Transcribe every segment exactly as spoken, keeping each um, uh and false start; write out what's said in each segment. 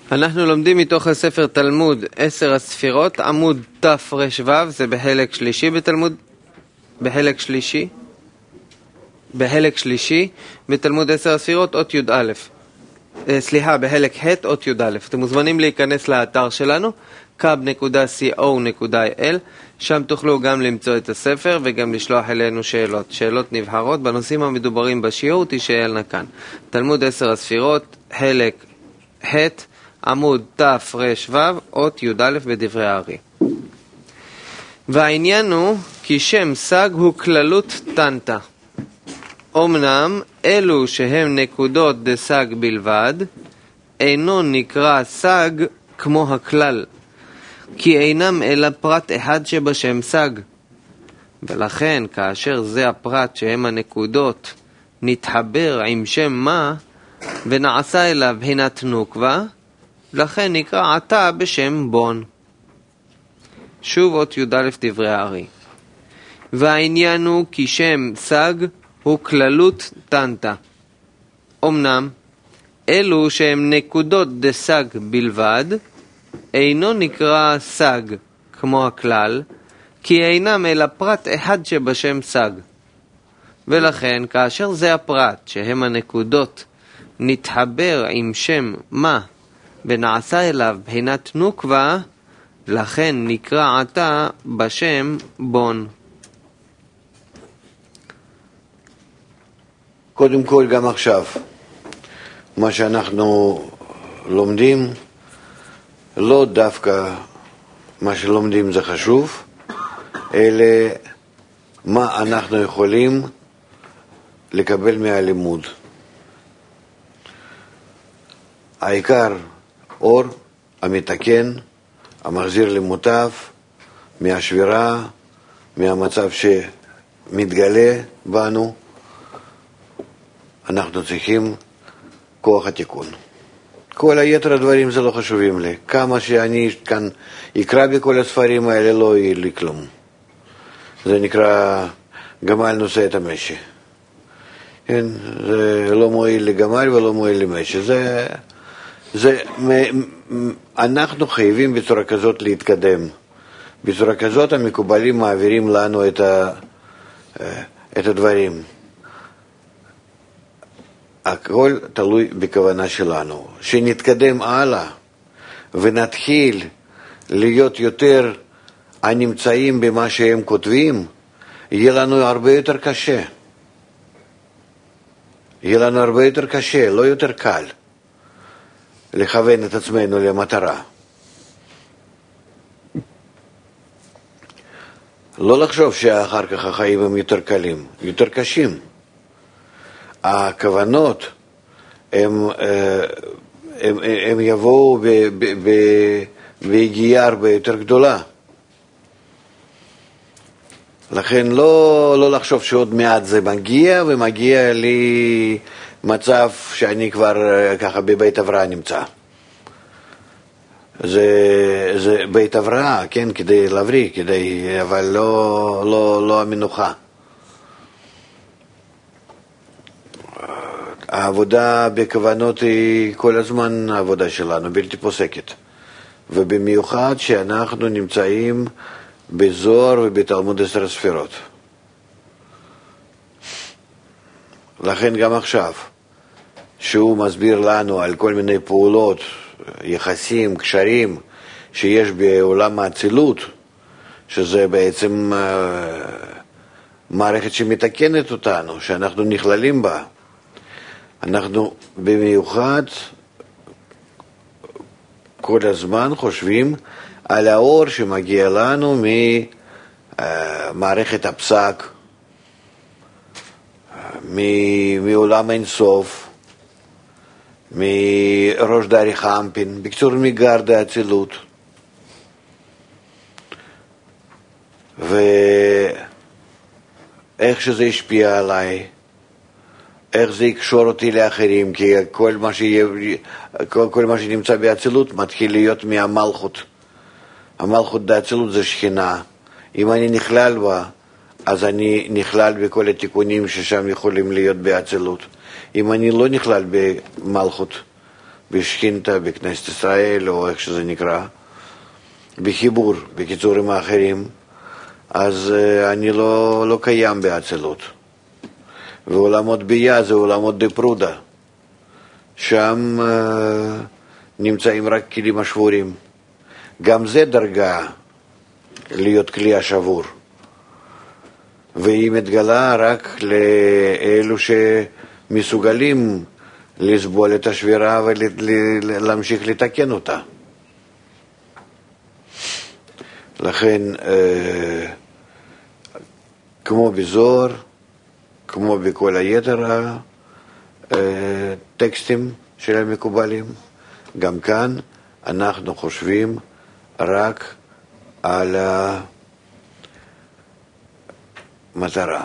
אנחנו לומדים מתוך הספר תלמוד עשר הספירות, עמוד תר"ו, זה בחלק שלישי בתלמוד, בחלק שלישי, בחלק שלישי, בתלמוד עשר הספירות, אות י"א. סליחה, בחלק ח' אות י"א. אתם מוזמנים להיכנס לאתר שלנו, קאב נקודה סי או נקודה איי אל, שם תוכלו גם למצוא את הספר וגם לשלוח אלינו שאלות. שאלות נבחרות בנושאים המדוברים בשיעור תישאלנה כאן. תלמוד עשר הספירות, חלק ח', עמוד תר"ו, אות י"א בדברי הארי. והעניין הוא כי שם סג הוא כללות טנטה. אמנם אלו שהם נקודות דסג בלבד, אינו נקרא סג כמו הכלל, כי אינם אלא פרט אחד שבשם סג. ולכן כאשר זה הפרט שהם הנקודות נתחבר עם שם מה ונעשה אליו בחינת נוקבה, לכן נקרא עתה בשם בון. שוב אות י"א דברי הארי. והעניין הוא כי שם סג הוא כללות טנטה. אמנם אלו שהם נקודות דסג בלבד, אינו נקרא סג כמו הכלל, כי אינם אלא פרט אחד שבשם סג. ולכן כאשר זה הפרט שהם הנקודות נתחבר עם שם מה ונעשה אליו בחינת נוקבה, לכן נקרא עתה בשם בון. קודם כל גם עכשיו, מה שאנחנו לומדים, לא דווקא מה שלומדים זה חשוב, אלא מה אנחנו יכולים לקבל מהלימוד. העיקר אור המתקן, המחזיר למוטב, מהשבירה, מהמצב שמתגלה בנו, אנחנו צריכים כוח התיקון. כל היתר הדברים זה לא חשובים לי. כמה שאני כאן אקרא בכל הספרים האלה לא יהיה לי כלום. זה נקרא גמל נושא את המשי. כן? זה לא מועיל לגמל ולא מועיל למשי. זה, זה, אנחנו חייבים בצורה כזאת להתקדם. בצורה כזאת המקובלים מעבירים לנו את, ה, את הדברים. הכל תלוי בכוונה שלנו. שנתקדם הלאה ונתחיל להיות יותר הנמצאים במה שהם כותבים, יהיה לנו הרבה יותר קשה. יהיה לנו הרבה יותר קשה, לא יותר קל, לכוון את עצמנו למטרה. לא לחשוב שאחר כך החיים הם יותר קלים, יותר קשים. הכוונות הם, הם, הם יבואו בהגיעה הרבה יותר גדולה. לכן לא, לא לחשוב שעוד מעט זה מגיע, ומגיע לי מצב שאני כבר ככה בבית הבראה נמצא. זה, זה בית הבראה, כן, כדי להבריא, כדי, אבל לא, לא, לא המנוחה. העבודה בכוונות היא כל הזמן העבודה שלנו, בלתי פוסקת. ובמיוחד שאנחנו נמצאים בזוהר ובתלמוד עשר הספירות. לכן גם עכשיו, שהוא מסביר לנו על כל מיני פעולות, יחסים, קשרים, שיש בעולם האצילות, שזה בעצם מערכת שמתקנת אותנו, שאנחנו נכללים בה. אנחנו במיוחד כל הזמן חושבים על האור שמגיע לנו ממערכת הפסק, מעולם אינסוף, מראש דרי חמפין, בקצור מגרד האצילות. ואיך שזה השפיע עליי, איך זה יקשור אותי לאחרים, כי כל מה, שיה, כל, כל מה שנמצא באצילות מתחיל להיות מהמלכות. המלכות באצילות זה שכינה. אם אני נכלל בה, אז אני נכלל בכל התיקונים ששם יכולים להיות באצילות. אם אני לא נכלל במלכות, בשכינתה, בכנסת ישראל, או איך שזה נקרא, בחיבור, בקיצורים האחרים, אז אני לא, לא קיים באצילות. ועולמות ביה זה עולמות דפרודה. שם uh, נמצאים רק כלים השבורים. גם זה דרגה להיות כלי השבור. והיא מתגלה רק לאלו שמסוגלים לסבול את השבירה ולהמשיך לתקן אותה. לכן, uh, כמו בזוהר, כמו בכל היתר הטקסטים של המקובלים, גם כאן אנחנו חושבים רק על המטרה.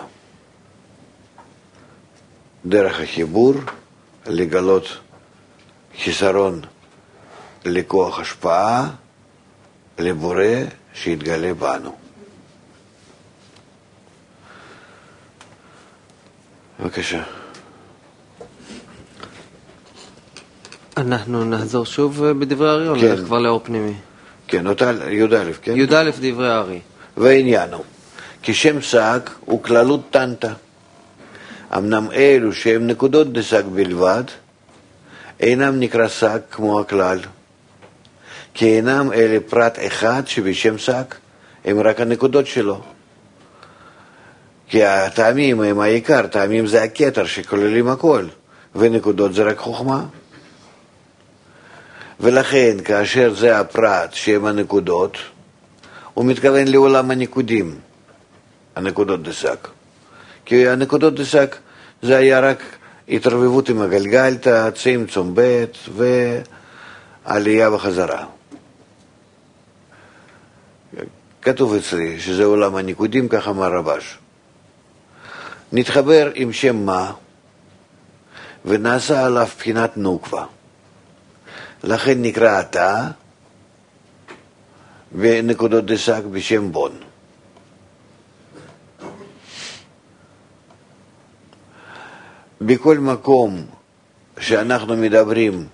דרך החיבור לגלות חיסרון לכוח השפעה לבורא שיתגלה בנו. בבקשה. אנחנו נחזור שוב בדברי הארי, או נלך כבר לאור פנימי? כן, אותה י"א, כן? י"א דברי הארי. והעניין הוא, כשם סג הוא כללות טנטה. אמנם אלו שהם נקודות דסג בלבד, אינם נקרא סג כמו הכלל. כי אינם אלה פרט אחד שבשם סג, הם רק הנקודות שלו. כי הטעמים הם העיקר, טעמים זה הכתר שכוללים הכל, ונקודות זה רק חוכמה. ולכן, כאשר זה הפרט שהם הנקודות, הוא מתכוון לעולם הנקודים, הנקודות דסק. כי הנקודות דסק זה היה רק התרבבות עם הגלגלתא, צמצום ב' ועלייה בחזרה. כתוב אצלי שזה עולם הנקודים, ככה אמר רבש. נתחבר עם שם מה ונעשה עליו בחינת נוקבה. לכן נקרא אתה בנקודות דסק בשם בון. בכל מקום שאנחנו מדברים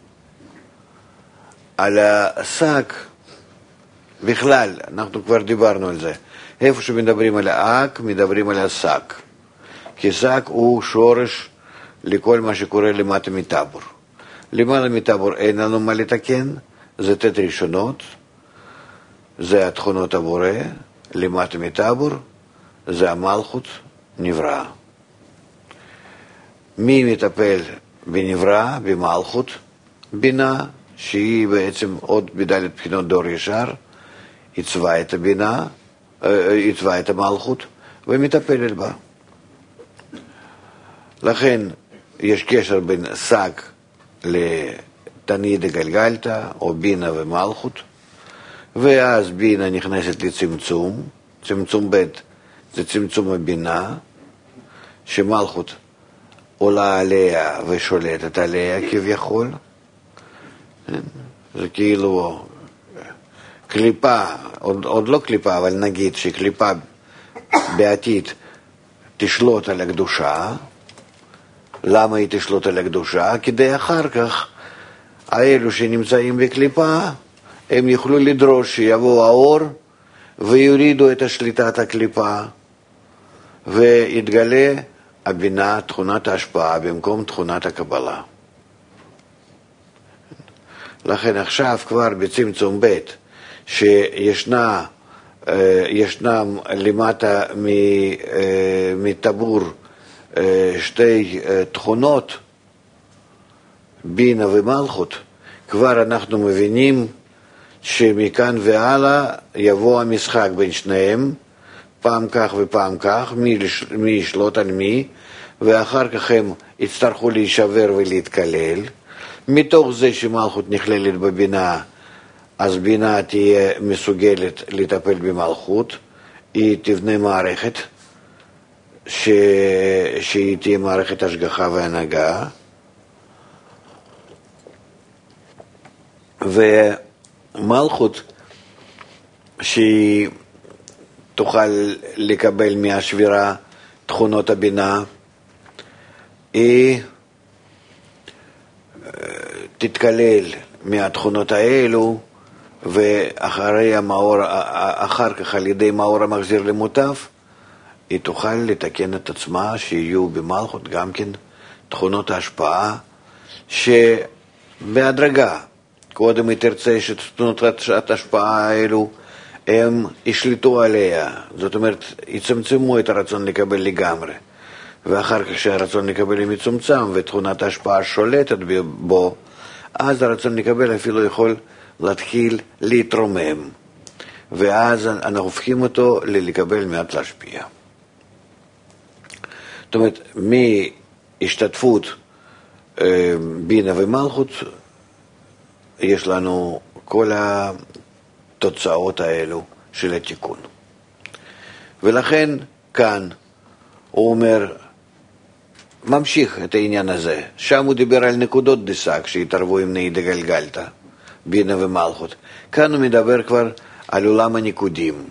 על הסק, בכלל, אנחנו כבר דיברנו על זה, איפה שמדברים על האק, מדברים על הסק. כי סק הוא שורש לכל מה שקורה למטה מטבור. למעלה מטבור אין לנו מה לתקן, זה תת ראשונות, זה התכונות הבורא, למטה מטבור, זה המלכות, נברא. מי מטפל בנברא, במלכות? בינה, שהיא בעצם עוד בדלת בחינות דור ישר, עיצבה את הבינה, עיצבה את המלכות, ומטפלת בה. לכן יש קשר בין סג לתניד הגלגלתא, או בינה ומלכות, ואז בינה נכנסת לצמצום, צמצום ב' זה צמצום הבינה, שמלכות עולה עליה ושולטת עליה כביכול. זה כאילו קליפה, עוד, עוד לא קליפה, אבל נגיד שקליפה בעתיד תשלוט על הקדושה. למה היא תשלוט על הקדושה? כדי אחר כך האלו שנמצאים בקליפה הם יוכלו לדרוש שיבוא האור ויורידו את השליטת הקליפה ויתגלה הבינה, תכונת ההשפעה במקום תכונת הקבלה. לכן עכשיו כבר בצמצום ב' שישנה ישנם למטה מטבור שתי תכונות, בינה ומלכות, כבר אנחנו מבינים שמכאן והלאה יבוא המשחק בין שניהם, פעם כך ופעם כך, מי, מי ישלוט על מי, ואחר כך הם יצטרכו להישבר ולהתקלל. מתוך זה שמלכות נכללת בבינה, אז בינה תהיה מסוגלת לטפל במלכות, היא תבנה מערכת, ש... שהיא תהיה מערכת השגחה והנהגה, ומלכות שהיא תוכל לקבל מהשבירה תכונות הבינה, היא תתקלל מהתכונות האלו, ואחרי המאור, אחר כך על ידי מאור המחזיר למוטב, היא תוכל לתקן את עצמה, שיהיו במלכות גם כן תכונות ההשפעה, שבהדרגה, קודם היא תרצה שתכונות ההשפעה האלו, הם ישליטו עליה, זאת אומרת, יצמצמו את הרצון לקבל לגמרי, ואחר כך שהרצון לקבל מצומצם, ותכונת ההשפעה שולטת בו, אז הרצון לקבל אפילו יכול להתחיל להתרומם, ואז אנחנו הופכים אותו ללקבל מעט להשפיע. זאת אומרת, מהשתתפות אה, בינה ומלכות, יש לנו כל התוצאות האלו של התיקון. ולכן כאן הוא אומר, ממשיך את העניין הזה. שם הוא דיבר על נקודות דסק שהתערבו עם נהי דגלגלתא, בינה ומלכות. כאן הוא מדבר כבר על עולם הניקודים.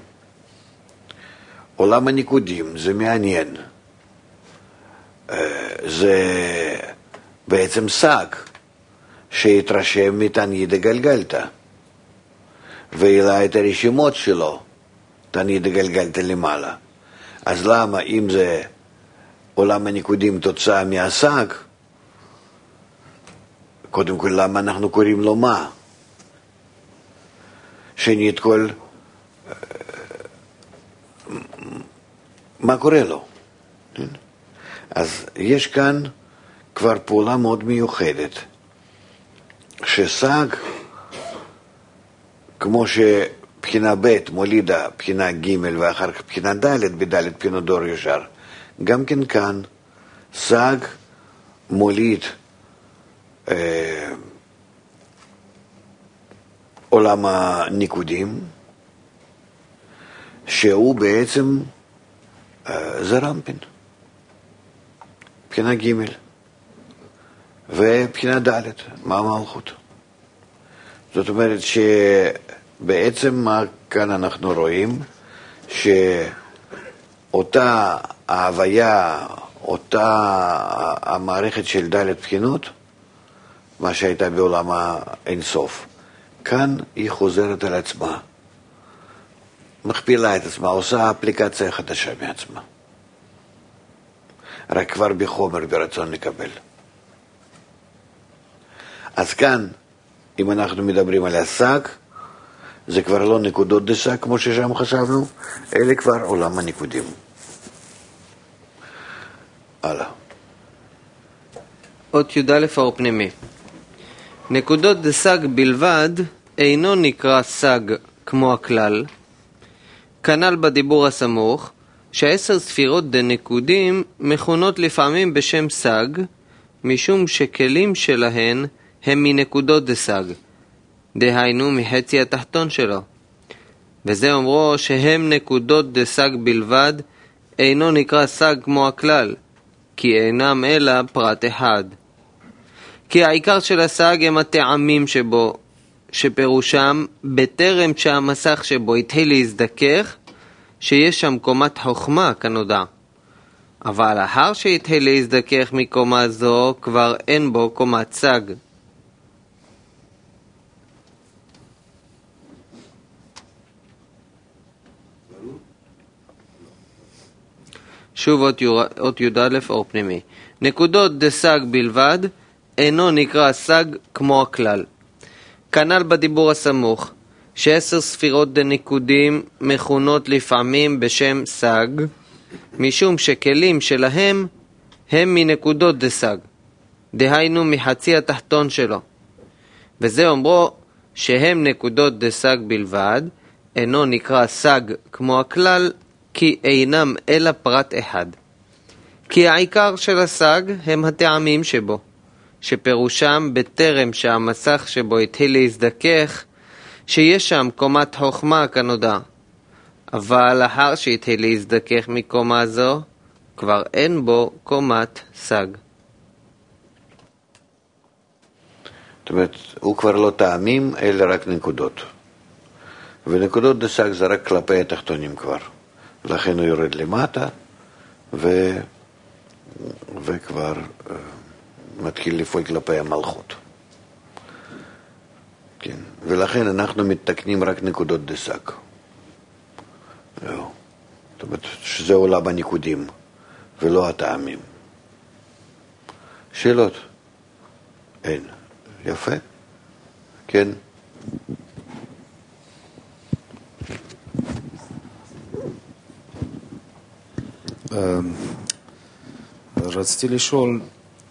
עולם הניקודים זה מעניין. זה בעצם סג שהתרשם מתניא דגלגלתא, והעלה את הרשימות שלו, תניא דגלגלתא למעלה. אז למה, אם זה עולם הניקודים תוצאה מהסג, קודם כל למה אנחנו קוראים לו מה? שנית כל, מה קורה לו? אז יש כאן כבר פעולה מאוד מיוחדת, שסג, כמו שבחינה ב' מולידה בחינה ג' ואחר כך בחינה ד', בד' בחינה דור ישר, גם כן כאן סג מוליד אה, עולם הניקודים, שהוא בעצם אה, זה רמפין, בחינה ג' ובחינה ד', מה המלכות. זאת אומרת שבעצם מה כאן אנחנו רואים, שאותה ההוויה, אותה המערכת של ד' בחינות, מה שהייתה בעולם האינסוף, כאן היא חוזרת על עצמה, מכפילה את עצמה, עושה אפליקציה חדשה מעצמה, רק כבר בחומר ברצון לקבל. אז כאן, אם אנחנו מדברים על הסג, זה כבר לא נקודות דסג כמו ששם חשבנו, אלא כבר עולם הניקודים. הלאה. אות י"א האור פנימי. נקודות דסג בלבד אינו נקרא סג כמו הכלל, כנ"ל בדיבור הסמוך, שעשר ספירות דנקודים מכונות לפעמים בשם סג, משום שכלים שלהן הם מנקודות דסג, דהיינו מחצי התחתון שלו. וזה אומרו שהם נקודות דסג בלבד, אינו נקרא סג כמו הכלל, כי אינם אלא פרט אחד. כי העיקר של הסג הם הטעמים שבו, שפירושם בטרם שהמסך שבו התחיל להזדכך, שיש שם קומת חוכמה כנודע. אבל לאחר שהתחיל להזדכך מקומה זו, כבר אין בו קומת סג. שוב אות י"א אור פנימי. נקודות דסג בלבד אינו נקרא סג כמו הכלל. כנ"ל בדיבור הסמוך, שעשר ספירות דנקודים מכונות לפעמים בשם סג, משום שכלים שלהם הם מנקודות דסג, דהיינו מחצי התחתון שלו. וזה אומרו שהם נקודות דסג בלבד, אינו נקרא סג כמו הכלל, כי אינם אלא פרט אחד. כי העיקר של הסג הם הטעמים שבו, שפירושם בטרם שהמסך שבו התחיל להזדכך, שיש שם קומת חוכמה כנודע. אבל לאחר שהתחיל להזדכך מקומה זו, כבר אין בו קומת סג. זאת אומרת, הוא כבר לא טעמים, אלא רק נקודות. ונקודות דסג זה רק כלפי התחתונים כבר. לכן הוא יורד למטה, ו... וכבר uh, מתחיל לפעול כלפי המלכות. כן, ולכן אנחנו מתקנים רק נקודות דסק. זהו. זאת אומרת, שזה עולה בניקודים, ולא הטעמים. שאלות? אין. יפה? כן? רציתי לשאול,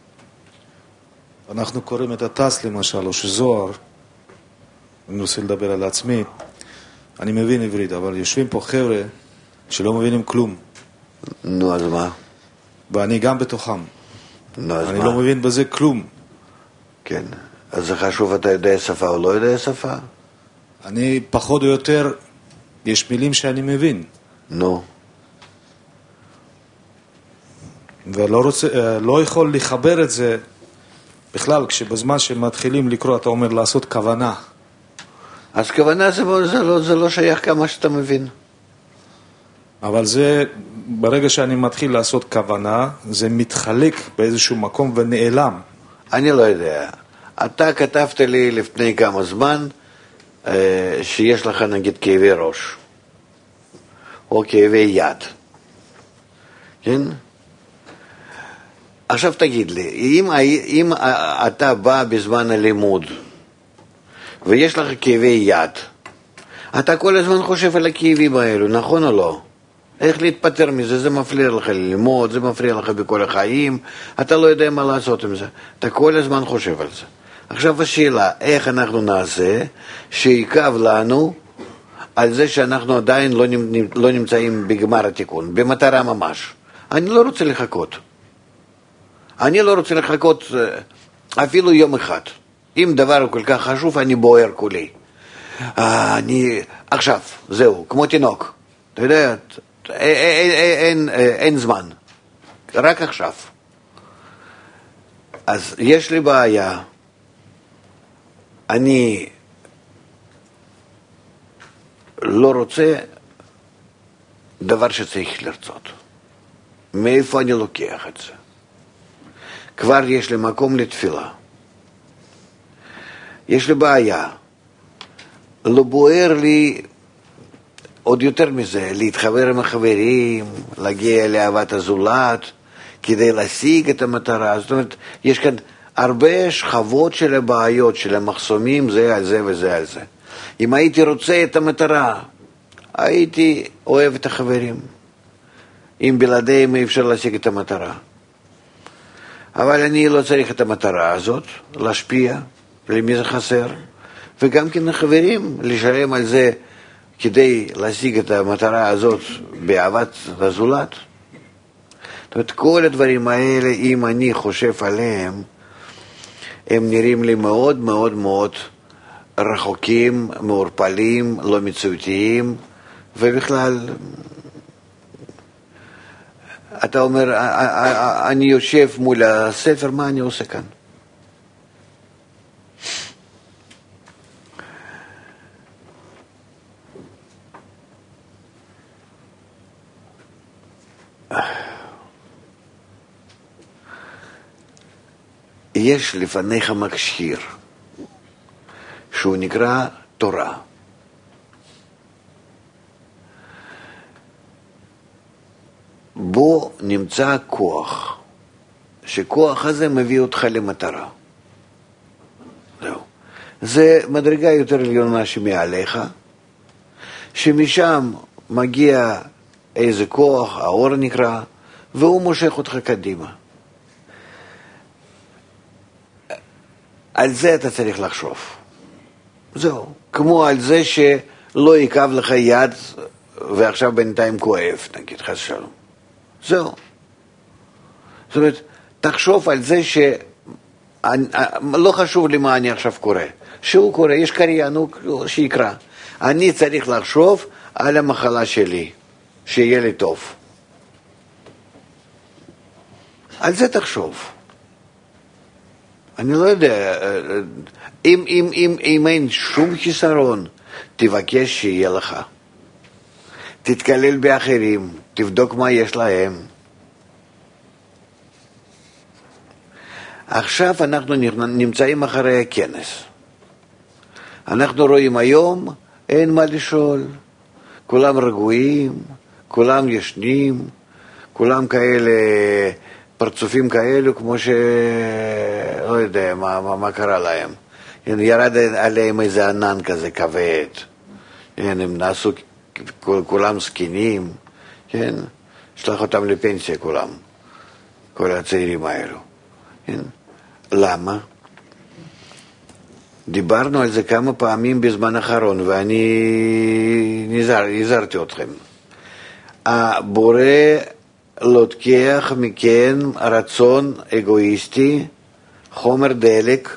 אנחנו קוראים את הטס למשל, או שזוהר, אני רוצה לדבר על עצמי, אני מבין עברית, אבל יושבים פה חבר'ה שלא מבינים כלום. נו, אז מה? ואני גם בתוכם. נו, אז אני מה? לא מבין בזה כלום. כן. אז זה חשוב, אתה יודע שפה או לא יודע שפה? אני פחות או יותר, יש מילים שאני מבין. נו. ולא רוצה, לא יכול לחבר את זה בכלל, כשבזמן שמתחילים לקרוא, אתה אומר לעשות כוונה. אז כוונה זה, זה, לא, זה לא שייך כמה שאתה מבין. אבל זה, ברגע שאני מתחיל לעשות כוונה, זה מתחלק באיזשהו מקום ונעלם. אני לא יודע. אתה כתבת לי לפני כמה זמן אה, שיש לך נגיד כאבי ראש או כאבי יד. כן? עכשיו תגיד לי, אם, אם אתה בא בזמן הלימוד ויש לך כאבי יד, אתה כל הזמן חושב על הכאבים האלו, נכון או לא? איך להתפטר מזה? זה מפריע לך ללמוד, זה מפריע לך בכל החיים, אתה לא יודע מה לעשות עם זה. אתה כל הזמן חושב על זה. עכשיו השאלה, איך אנחנו נעשה שיקב לנו על זה שאנחנו עדיין לא, נמצ... לא נמצאים בגמר התיקון, במטרה ממש. אני לא רוצה לחכות. אני לא רוצה לחכות אפילו יום אחד. אם דבר הוא כל כך חשוב, אני בוער כולי. אני... עכשיו, זהו, כמו תינוק. אתה יודע, אין, אין, אין, אין זמן. רק עכשיו. אז יש לי בעיה. אני לא רוצה דבר שצריך לרצות. מאיפה אני לוקח את זה? כבר יש לי מקום לתפילה. יש לי בעיה. לא בוער לי עוד יותר מזה, להתחבר עם החברים, להגיע לאהבת הזולת, כדי להשיג את המטרה. זאת אומרת, יש כאן הרבה שכבות של הבעיות, של המחסומים, זה על זה וזה על זה. אם הייתי רוצה את המטרה, הייתי אוהב את החברים. אם בלעדיהם אי אפשר להשיג את המטרה. אבל אני לא צריך את המטרה הזאת, להשפיע, למי זה חסר. וגם כן החברים, לשלם על זה כדי להשיג את המטרה הזאת באהבת הזולת. זאת אומרת, כל הדברים האלה, אם אני חושב עליהם, הם נראים לי מאוד מאוד מאוד רחוקים, מעורפלים, לא מציאותיים, ובכלל, אתה אומר, אני יושב מול הספר, מה אני עושה כאן? יש לפניך מכשיר שהוא נקרא תורה. בו נמצא כוח, שכוח הזה מביא אותך למטרה. זהו. זה מדרגה יותר עליונה שמעליך, שמשם מגיע איזה כוח, האור נקרא, והוא מושך אותך קדימה. על זה אתה צריך לחשוב. זהו. כמו על זה שלא יקב לך יד ועכשיו בינתיים כואב, נגיד, חס שלום. זהו. זאת אומרת, תחשוב על זה שלא חשוב לי מה אני עכשיו קורא. שהוא קורא, יש קריאה, נו, שיקרא. אני צריך לחשוב על המחלה שלי, שיהיה לי טוב. על זה תחשוב. אני לא יודע, אם, אם, אם, אם אין שום חיסרון, תבקש שיהיה לך. תתקלל באחרים, תבדוק מה יש להם. עכשיו אנחנו נמצאים אחרי הכנס. אנחנו רואים היום, אין מה לשאול. כולם רגועים, כולם ישנים, כולם כאלה, פרצופים כאלו, כמו ש... לא יודע מה, מה, מה קרה להם. ירד עליהם איזה ענן כזה כבד. הם נעשו, כולם סקינים, כן? שלח אותם לפנסיה כולם, כל הצעירים האלו. כן? למה? דיברנו על זה כמה פעמים בזמן האחרון, ואני נזהר, נזהרתי אתכם. הבורא לוקח מכן רצון אגואיסטי, חומר דלק,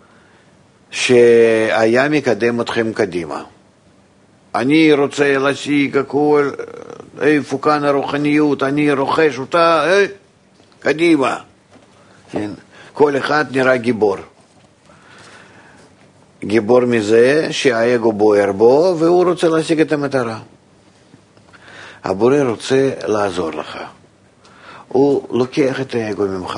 שהיה מקדם אתכם קדימה. אני רוצה להשיג הכל, איפה כאן הרוחניות, אני רוכש אותה, אה, קדימה. כן? כל אחד נראה גיבור. גיבור מזה שהאגו בוער בו והוא רוצה להשיג את המטרה. הבורא רוצה לעזור לך. הוא לוקח את האגו ממך.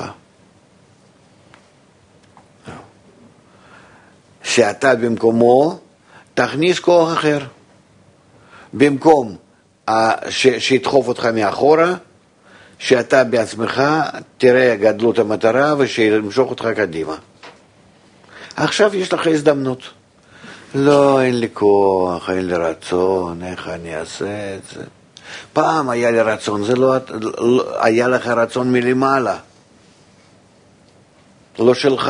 שאתה במקומו תכניס כוח אחר. במקום שידחוף אותך מאחורה, שאתה בעצמך תראה גדלות המטרה ושימשוך אותך קדימה. עכשיו יש לך הזדמנות. לא, אין לי כוח, אין לי רצון, איך אני אעשה את זה? פעם היה לי רצון, זה לא, היה לך רצון מלמעלה. לא שלך.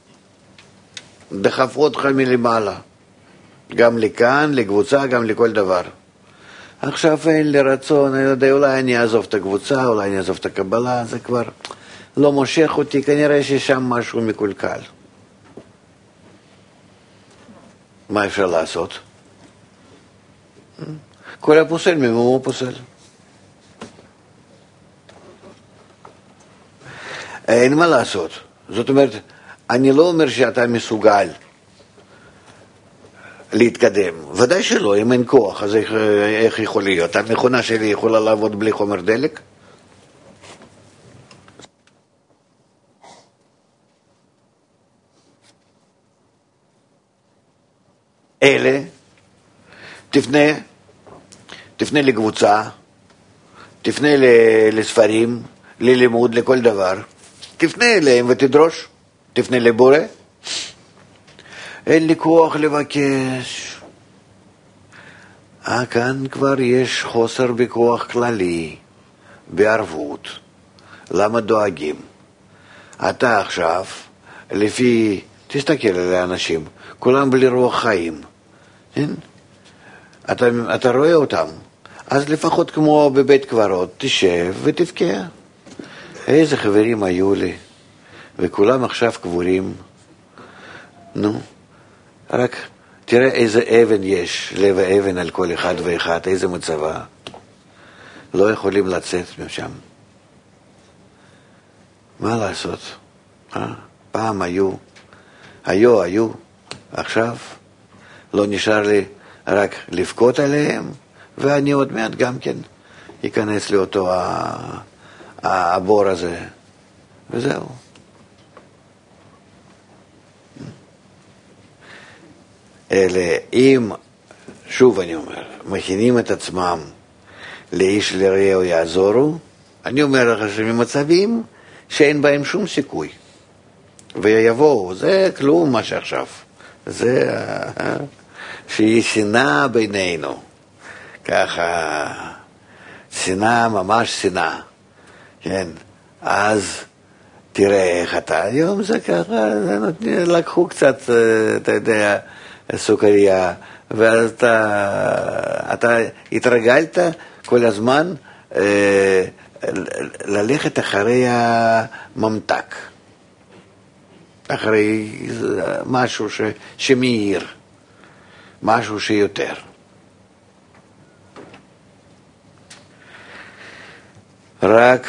דחפו אותך מלמעלה. גם לכאן, לקבוצה, גם לכל דבר. עכשיו אין לי רצון, אני יודע, אולי אני אעזוב את הקבוצה, אולי אני אעזוב את הקבלה, זה כבר לא מושך אותי, כנראה ששם משהו מקולקל. מה אפשר לעשות? כל הפוסל ממומו פוסל. אין מה לעשות. זאת אומרת, אני לא אומר שאתה מסוגל להתקדם. ודאי שלא, אם אין כוח, אז איך, איך יכול להיות? המכונה שלי יכולה לעבוד בלי חומר דלק? אלה, תפנה, תפנה לקבוצה, תפנה לספרים, ללימוד, לכל דבר. תפנה אליהם ותדרוש. תפנה לבורא. אין לי כוח לבקש. אה, כאן כבר יש חוסר בכוח כללי, בערבות. למה דואגים? אתה עכשיו, לפי, תסתכל על האנשים, כולם בלי רוח חיים. כן? אתה, אתה רואה אותם. אז לפחות כמו בבית קברות, תשב ותבכה. איזה חברים היו לי, וכולם עכשיו קבורים. נו, רק תראה איזה אבן יש, לב האבן על כל אחד ואחד, איזה מצבה. לא יכולים לצאת משם. מה לעשות? אה? פעם היו, היו, היו, עכשיו לא נשאר לי רק לבכות עליהם, ואני עוד מעט גם כן ייכנס לאותו הבור הזה, וזהו. אלה, אם, שוב אני אומר, מכינים את עצמם לאיש לרעהו יעזורו, אני אומר לך שממצבים שאין בהם שום סיכוי, ויבואו, זה כלום מה שעכשיו, זה שהיא שנאה בינינו, ככה, שנאה, ממש שנאה, כן, אז תראה איך אתה, היום זה ככה, לקחו קצת, אתה יודע, סוכריה, ואז אתה, אתה התרגלת כל הזמן אה, ללכת אחרי הממתק, אחרי משהו ש, שמאיר, משהו שיותר. רק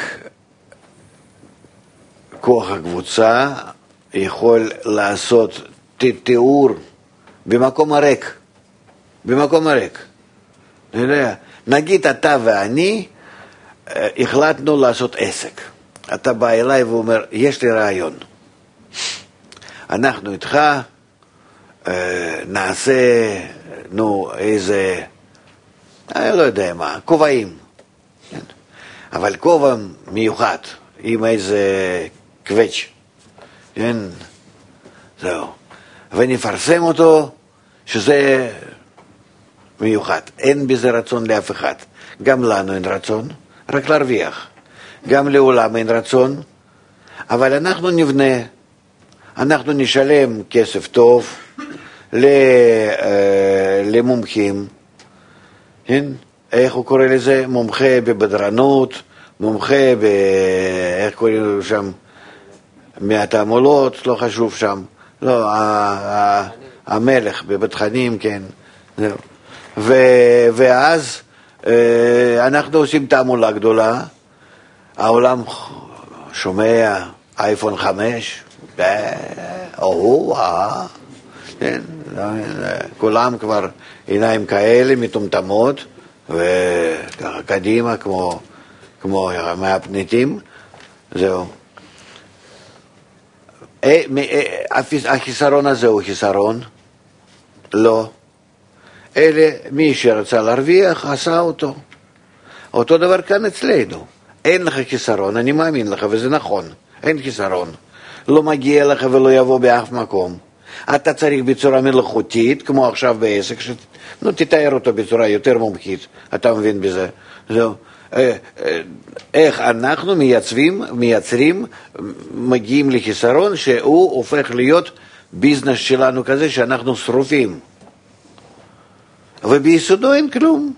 כוח הקבוצה יכול לעשות תיאור במקום הריק, במקום הריק. אני יודע, נגיד אתה ואני החלטנו לעשות עסק. אתה בא אליי ואומר, יש לי רעיון. אנחנו איתך, נעשה, נו, איזה, אני לא יודע מה, כובעים. אבל כובע מיוחד, עם איזה קווץ', כן? זהו. ונפרסם אותו, שזה מיוחד. אין בזה רצון לאף אחד. גם לנו אין רצון, רק להרוויח. גם לעולם אין רצון, אבל אנחנו נבנה, אנחנו נשלם כסף טוב למומחים, כן? איך הוא קורא לזה? מומחה בבדרנות, מומחה ב... איך קוראים לו שם? מהתעמולות, לא חשוב שם. לא, המלך בבטחנים, כן. זהו. ואז אנחנו עושים תעמולה גדולה, העולם שומע אייפון חמש, או, אה, כן, כולם כבר עיניים כאלה מטומטמות, וככה קדימה כמו, כמו מהפניתים, זהו. החיסרון הזה הוא חיסרון? לא. אלה, מי שרצה להרוויח, עשה אותו. אותו דבר כאן אצלנו. אין לך חיסרון, אני מאמין לך, וזה נכון. אין חיסרון. לא מגיע לך ולא יבוא באף מקום. אתה צריך בצורה מלאכותית, כמו עכשיו בעסק, ש... נו, תתאר אותו בצורה יותר מומחית, אתה מבין בזה. זהו. איך אנחנו מייצבים, מייצרים, מגיעים לחיסרון שהוא הופך להיות ביזנס שלנו כזה שאנחנו שרופים. וביסודו אין כלום.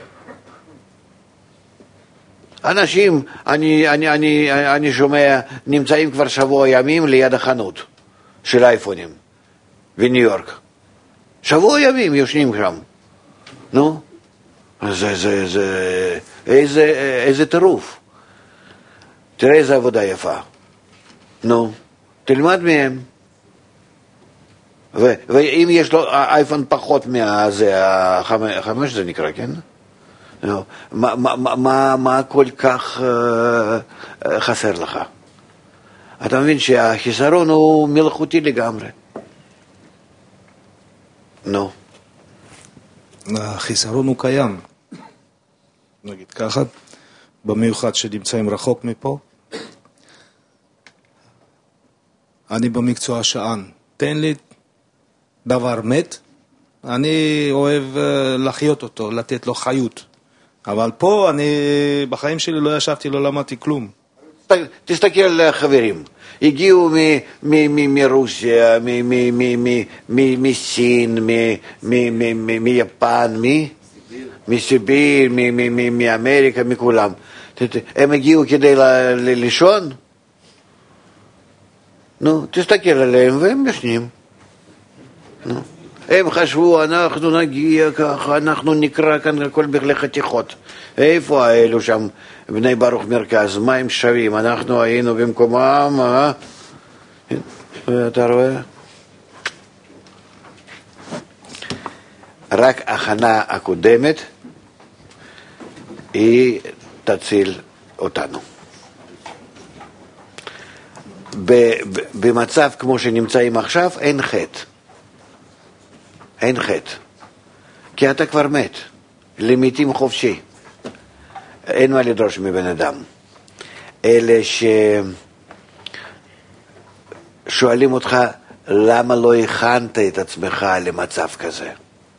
אנשים, אני, אני, אני, אני שומע, נמצאים כבר שבוע ימים ליד החנות של אייפונים בניו יורק. שבוע ימים יושנים שם. נו, זה, זה, זה, איזה, איזה טירוף. תראה איזה עבודה יפה. נו, תלמד מהם. ו, ואם יש לו אייפון פחות מהזה, החמש זה נקרא, כן? נו, מה, מה, מה, מה כל כך uh, חסר לך? אתה מבין שהחיסרון הוא מלאכותי לגמרי. נו. החיסרון הוא קיים. נגיד ככה, במיוחד שנמצאים רחוק מפה. אני במקצוע שען. תן לי דבר מת, אני אוהב לחיות אותו, לתת לו חיות. אבל פה אני, בחיים שלי לא ישבתי, לא למדתי כלום. תסתכל על החברים. הגיעו מרוסיה, מסין, מיפן, מסיביר, מאמריקה, מכולם. הם הגיעו כדי לישון? נו, תסתכל עליהם והם ישנים. נו. הם חשבו, אנחנו נגיע ככה, אנחנו נקרא כאן הכל בכלי חתיכות. איפה האלו שם, בני ברוך מרכז, מה הם שווים? אנחנו היינו במקומם, אה? אתה רואה? רק הכנה הקודמת היא תציל אותנו. במצב כמו שנמצאים עכשיו אין חטא. אין חטא. כי אתה כבר מת. למתים חופשי. אין מה לדרוש מבן אדם. אלה ששואלים אותך למה לא הכנת את עצמך למצב כזה.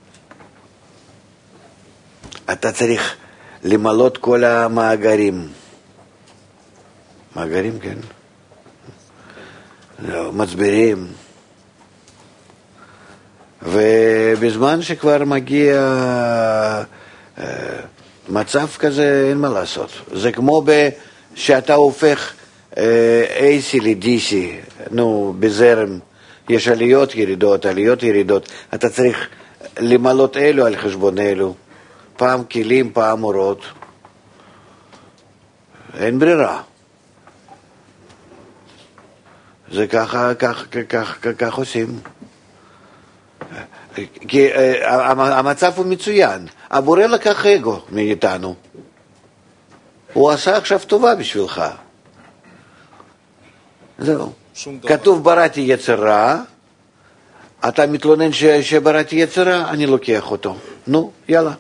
אתה צריך למלות כל המאגרים. מאגרים, כן. לא, מצבירים. ובזמן שכבר מגיע מצב כזה, אין מה לעשות. זה כמו שאתה הופך איי סי ל-די סי, נו, בזרם, יש עליות ירידות, עליות ירידות, אתה צריך למלות אלו על חשבון אלו, פעם כלים, פעם אורות, אין ברירה. זה ככה, כך, כך, כך עושים. כי המצב הוא מצוין. הבורא לקח אגו מאיתנו. הוא עשה עכשיו טובה בשבילך. זהו. כתוב בראתי יצר רע, אתה מתלונן ש... שבראתי יצרה, אני לוקח אותו. נו, יאללה.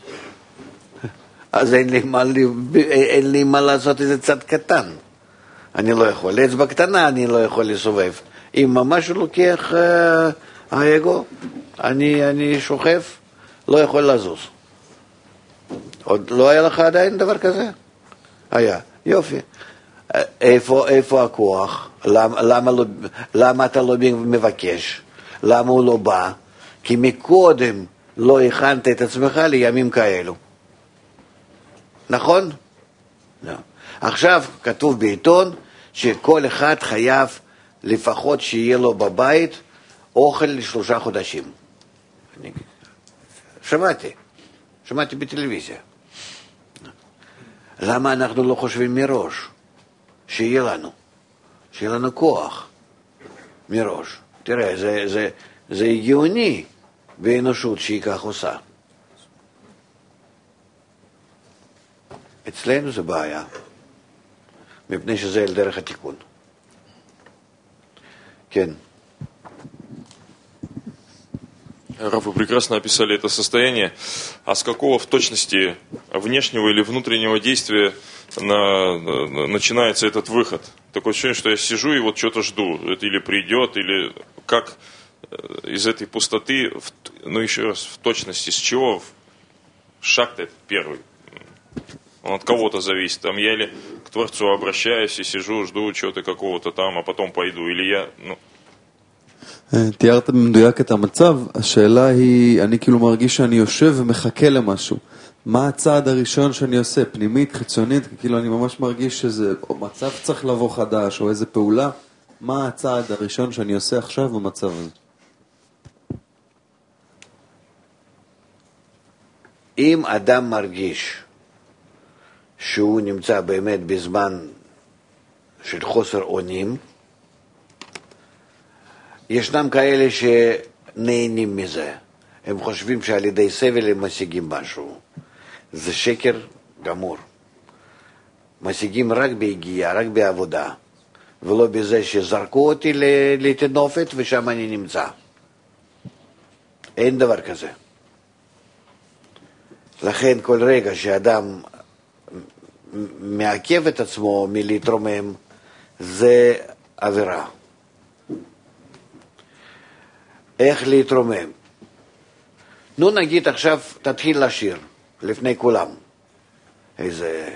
אז אין לי מה, אין לי מה לעשות איזה צד קטן. אני לא יכול. אצבע קטנה אני לא יכול לסובב. אם ממש לוקח אה, האגו, אני, אני שוכב, לא יכול לזוז. עוד לא היה לך עדיין דבר כזה? היה, יופי. איפה, איפה הכוח? למה, למה, לא, למה אתה לא מבקש? למה הוא לא בא? כי מקודם לא הכנת את עצמך לימים כאלו. נכון? לא. עכשיו כתוב בעיתון שכל אחד חייב לפחות שיהיה לו בבית אוכל לשלושה חודשים. אני... שמעתי, שמעתי בטלוויזיה. למה אנחנו לא חושבים מראש? שיהיה לנו, שיהיה לנו כוח מראש. תראה, זה, זה, זה הגיוני באנושות שהיא כך עושה. אצלנו זה בעיה, מפני שזה אל דרך התיקון. כן. Раф, вы прекрасно описали это состояние. А с какого в точности внешнего или внутреннего действия на, на, начинается этот выход? Такое ощущение, что я сижу и вот что-то жду. Это или придет, или как из этой пустоты, ну еще раз, в точности, с чего шаг-то этот первый? Он от кого-то зависит. Там я или к Творцу обращаюсь и сижу, жду чего-то какого-то там, а потом пойду. Или я... Ну... תיארת במדויק את המצב, השאלה היא, אני כאילו מרגיש שאני יושב ומחכה למשהו. מה הצעד הראשון שאני עושה? פנימית, חיצונית? כאילו אני ממש מרגיש שזה מצב צריך לבוא חדש או איזה פעולה. מה הצעד הראשון שאני עושה עכשיו במצב הזה? אם אדם מרגיש שהוא נמצא באמת בזמן של חוסר אונים, ישנם כאלה שנהנים מזה. הם חושבים שעל ידי סבל הם משיגים משהו. זה שקר גמור. משיגים רק בהגיעה, רק בעבודה, ולא בזה שזרקו אותי לתנופת ושם אני נמצא. אין דבר כזה. לכן כל רגע שאדם מעכב את עצמו מלהתרומם, זה עבירה. איך להתרומם? נו נגיד עכשיו תתחיל לשיר לפני כולם. איזה...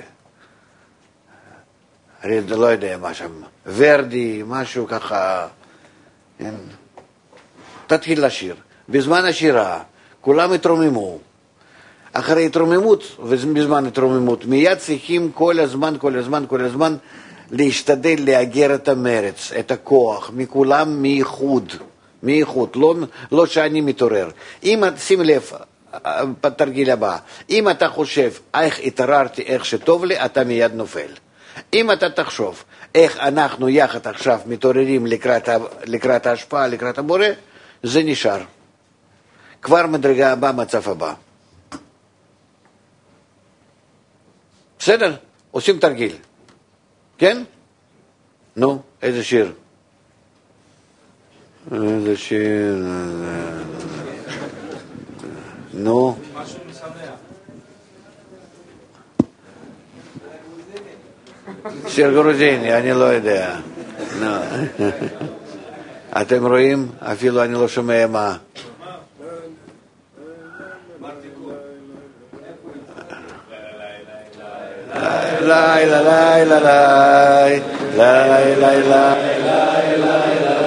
אני לא יודע מה שם, ורדי, משהו ככה. כן? תתחיל לשיר. בזמן השירה כולם התרוממו. אחרי התרוממות, ובזמן התרוממות, מיד צריכים כל הזמן, כל הזמן, כל הזמן להשתדל לאגר את המרץ, את הכוח, מכולם מייחוד. מייחוד, לא, לא שאני מתעורר. אם, שים לב, בתרגיל הבא, אם אתה חושב איך התעררתי, איך שטוב לי, אתה מיד נופל. אם אתה תחשוב איך אנחנו יחד עכשיו מתעוררים לקראת, לקראת ההשפעה, לקראת הבורא, זה נשאר. כבר מדרגה הבאה, מצב הבא. בסדר? עושים תרגיל. כן? נו, איזה שיר? איזה שיר... נו. שיר גרוזיני, אני לא יודע. אתם רואים? אפילו אני לא שומע מה. לילה, לילה, לילה, לילה, לילה,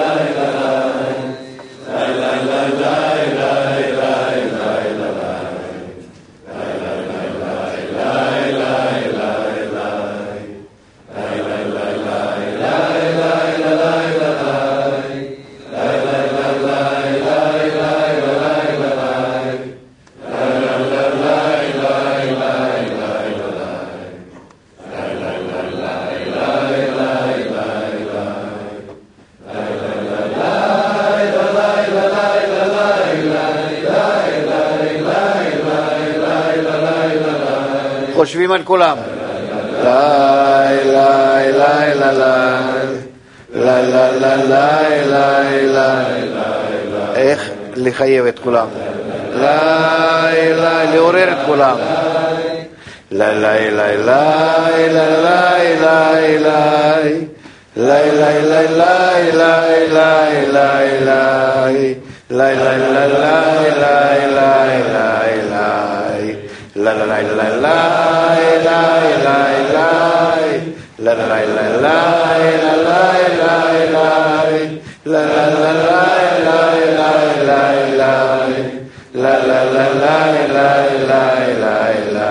חושבים על כולם. ליי, ליי, ליי, ליי, ליי, ליי, ליי, ליי, ליי, ליי, איך לחייב את כולם? לי, לי, לעורר את כולם. לי, לי, לי, לי, לי, לי, לי, לי. לי, לי, לי, לי, לי, לי, לי, לי. לי, לי, לי, לי, לי, לי, לי, לי. לי, לי, לי, לי, לי, לי, לי. לי, לי, לי, לי, לי, לי, לי. La la la la la la la la la la la la la la la.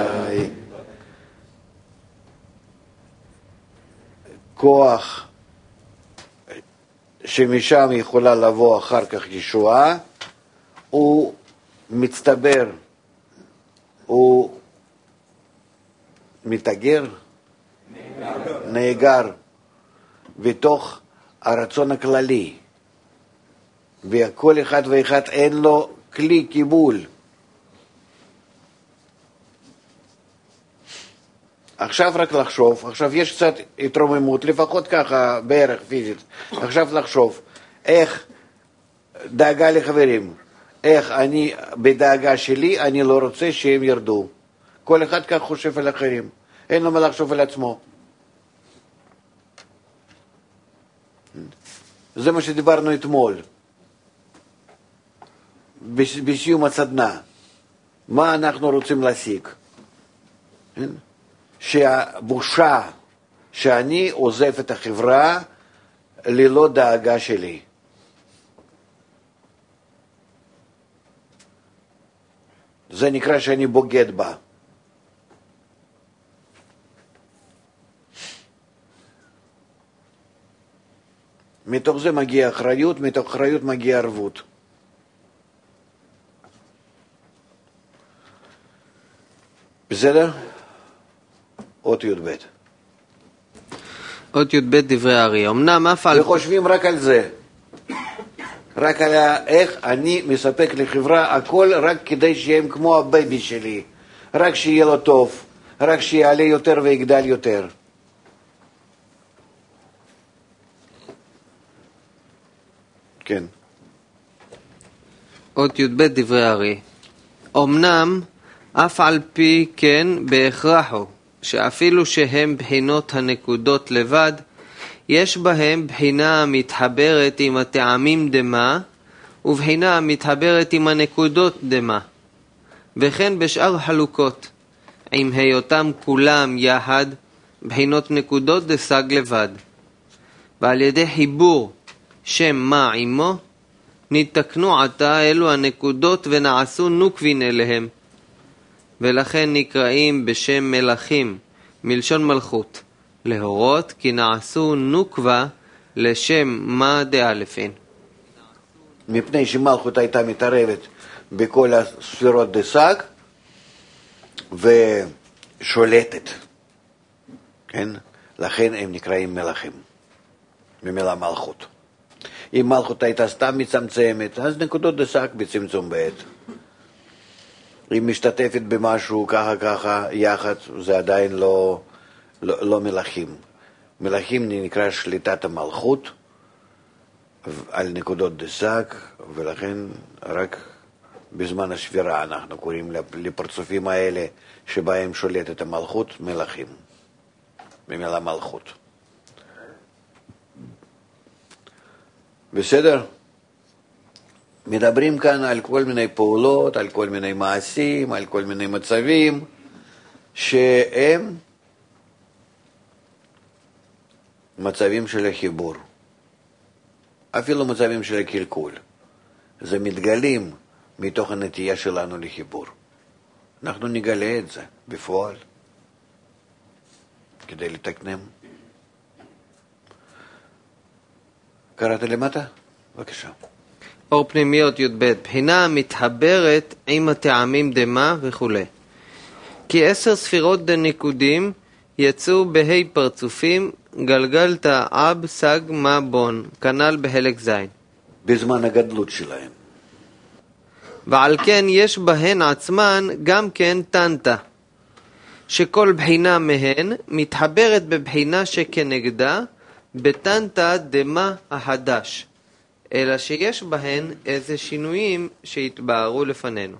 כוח שמשם יכולה לבוא אחר כך ישועה הוא מצטבר, הוא מתאגר, נאגר בתוך הרצון הכללי, וכל אחד ואחד אין לו כלי קיבול. עכשיו רק לחשוב, עכשיו יש קצת התרוממות, לפחות ככה בערך פיזית, עכשיו לחשוב איך דאגה לחברים, איך אני בדאגה שלי אני לא רוצה שהם ירדו. כל אחד כך חושב על אחרים, אין לו מה לחשוב על עצמו. זה מה שדיברנו אתמול בסיום הסדנה. מה אנחנו רוצים להשיג? שהבושה שאני עוזב את החברה ללא דאגה שלי. זה נקרא שאני בוגד בה. מתוך זה מגיע אחריות, מתוך אחריות מגיע ערבות. בסדר? אות י"ב. אות י"ב דברי הארי. אמנם אף על... וחושבים רק על זה. רק על איך אני מספק לחברה הכל רק כדי שהם כמו הבייבי שלי. רק שיהיה לו טוב. רק שיעלה יותר ויגדל יותר. כן. אות י"ב דברי הארי. אמנם אף על פי כן בהכרח הוא שאפילו שהם בחינות הנקודות לבד, יש בהם בחינה המתחברת עם הטעמים דמה, ובחינה המתחברת עם הנקודות דמה. וכן בשאר החלוקות, עם היותם כולם יחד, בחינות נקודות דסג לבד. ועל ידי חיבור שם מה עמו, נתקנו עתה אלו הנקודות ונעשו נוקבין אליהם. ולכן נקראים בשם מלכים, מלשון מלכות, להורות כי נעשו נוקבה לשם מה דאלפין. מפני שמלכות הייתה מתערבת בכל הספירות דסג ושולטת, כן? לכן הם נקראים מלכים, במילה מלכות. אם מלכות הייתה סתם מצמצמת, אז נקודות דסג בצמצום בעת. אם משתתפת במשהו ככה ככה יחד, זה עדיין לא, לא, לא מלכים. מלכים נקרא שליטת המלכות על נקודות דסג, ולכן רק בזמן השבירה אנחנו קוראים לפרצופים האלה שבהם שולטת המלכות מלכים, במילה מלכות. בסדר? מדברים כאן על כל מיני פעולות, על כל מיני מעשים, על כל מיני מצבים שהם מצבים של החיבור. אפילו מצבים של הקלקול. זה מתגלים מתוך הנטייה שלנו לחיבור. אנחנו נגלה את זה בפועל כדי לתקנם. קראת למטה? בבקשה. אור פנימיות י"ב, בחינה מתחברת עם הטעמים דמה וכו'. כי עשר ספירות דניקודים יצאו בהי פרצופים, גלגלת אב סג מה בון, כנ"ל בהלק זין. בזמן הגדלות שלהם. ועל כן יש בהן עצמן גם כן טנטה, שכל בחינה מהן מתחברת בבחינה שכנגדה, בטנטה דמה החדש. אלא שיש בהן איזה שינויים שהתבהרו לפנינו.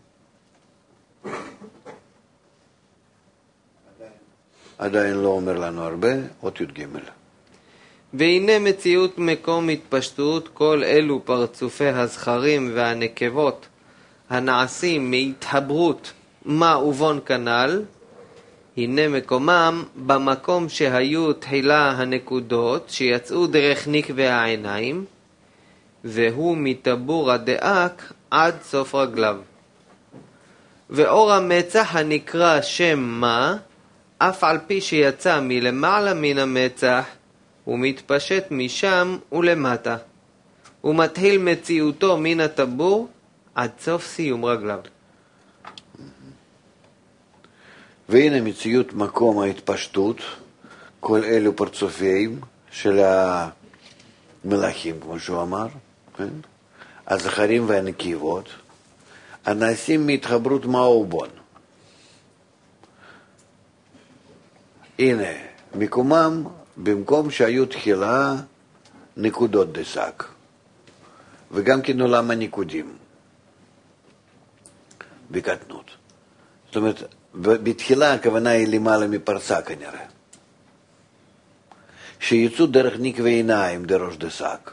עדיין לא אומר לנו הרבה, אות י"ג. והנה מציאות מקום התפשטות כל אלו פרצופי הזכרים והנקבות הנעשים מהתחברות מה ובון כנל, הנה מקומם במקום שהיו תחילה הנקודות שיצאו דרך נקבי העיניים, והוא מטבור הדאק עד סוף רגליו. ואור המצח הנקרא שם מה, אף על פי שיצא מלמעלה מן המצח, הוא מתפשט משם ולמטה, ומתחיל מציאותו מן הטבור עד סוף סיום רגליו. והנה מציאות מקום ההתפשטות, כל אלו פרצופים של המלאכים, כמו שהוא אמר, כן? הזכרים והנקבות, הנעשים מהתחברות מה ובון. הנה, מקומם במקום שהיו תחילה נקודות דסק, וגם כן עולם הניקודים בקטנות. זאת אומרת, בתחילה הכוונה היא למעלה מפרסה כנראה, שיצאו דרך נקבי עיניים דראש דסק,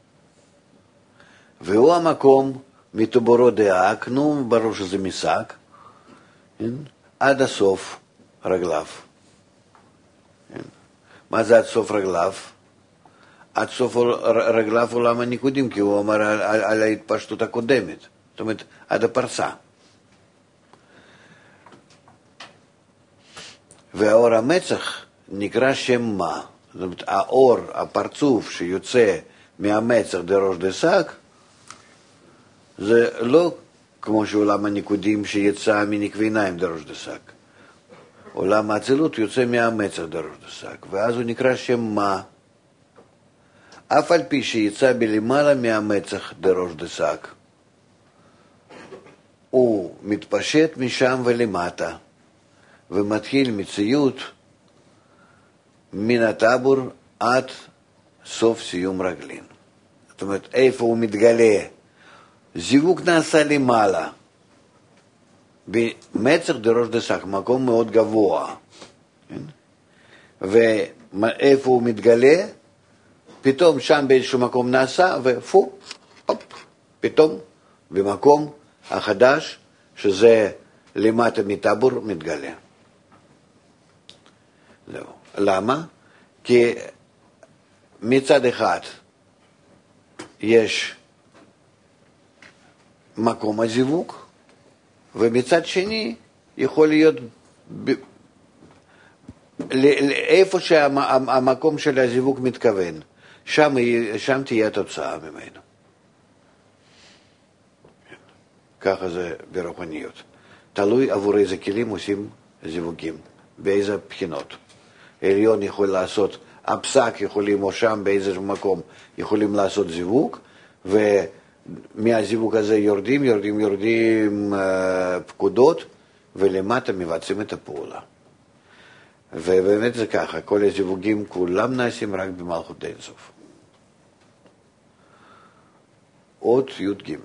והוא המקום מטובורו דאק, נו, ברור שזה מסק, עד הסוף רגליו. מה זה עד סוף רגליו? עד סוף רגליו עולם הניקודים, כי הוא אמר על, על, על ההתפשטות הקודמת, זאת אומרת, עד הפרסה. והאור המצח נקרא שם מה, זאת אומרת, האור, הפרצוף שיוצא מהמצח דראש דסק, זה לא כמו שעולם הניקודים שיצא מנקבי עיניים דראש דסק. עולם האצילות יוצא מהמצח דראש דסק, ואז הוא נקרא שם מה, אף על פי שיצא בלמעלה מהמצח דראש דסק, הוא מתפשט משם ולמטה, ומתחיל מציאות מן הטבור עד סוף סיום רגלין. זאת אומרת, איפה הוא מתגלה? זיווג נעשה למעלה, במצח דראש דסק, מקום מאוד גבוה. ואיפה הוא מתגלה? פתאום שם באיזשהו מקום נעשה, ופו, הופ, פתאום במקום החדש, שזה למטה מטבור, מתגלה. זהו. למה? כי מצד אחד יש מקום הזיווג, ומצד שני יכול להיות ב... איפה שהמקום של הזיווג מתכוון, שם, שם תהיה התוצאה ממנו. ככה זה ברוחניות. תלוי עבור איזה כלים עושים זיווגים, באיזה בחינות. עליון יכול לעשות, הפסק יכולים או שם באיזה מקום יכולים לעשות זיווג, ומהזיווג הזה יורדים, יורדים, יורדים אה, פקודות, ולמטה מבצעים את הפעולה. ובאמת זה ככה, כל הזיווגים כולם נעשים רק במלכות אין סוף. אות י"ג.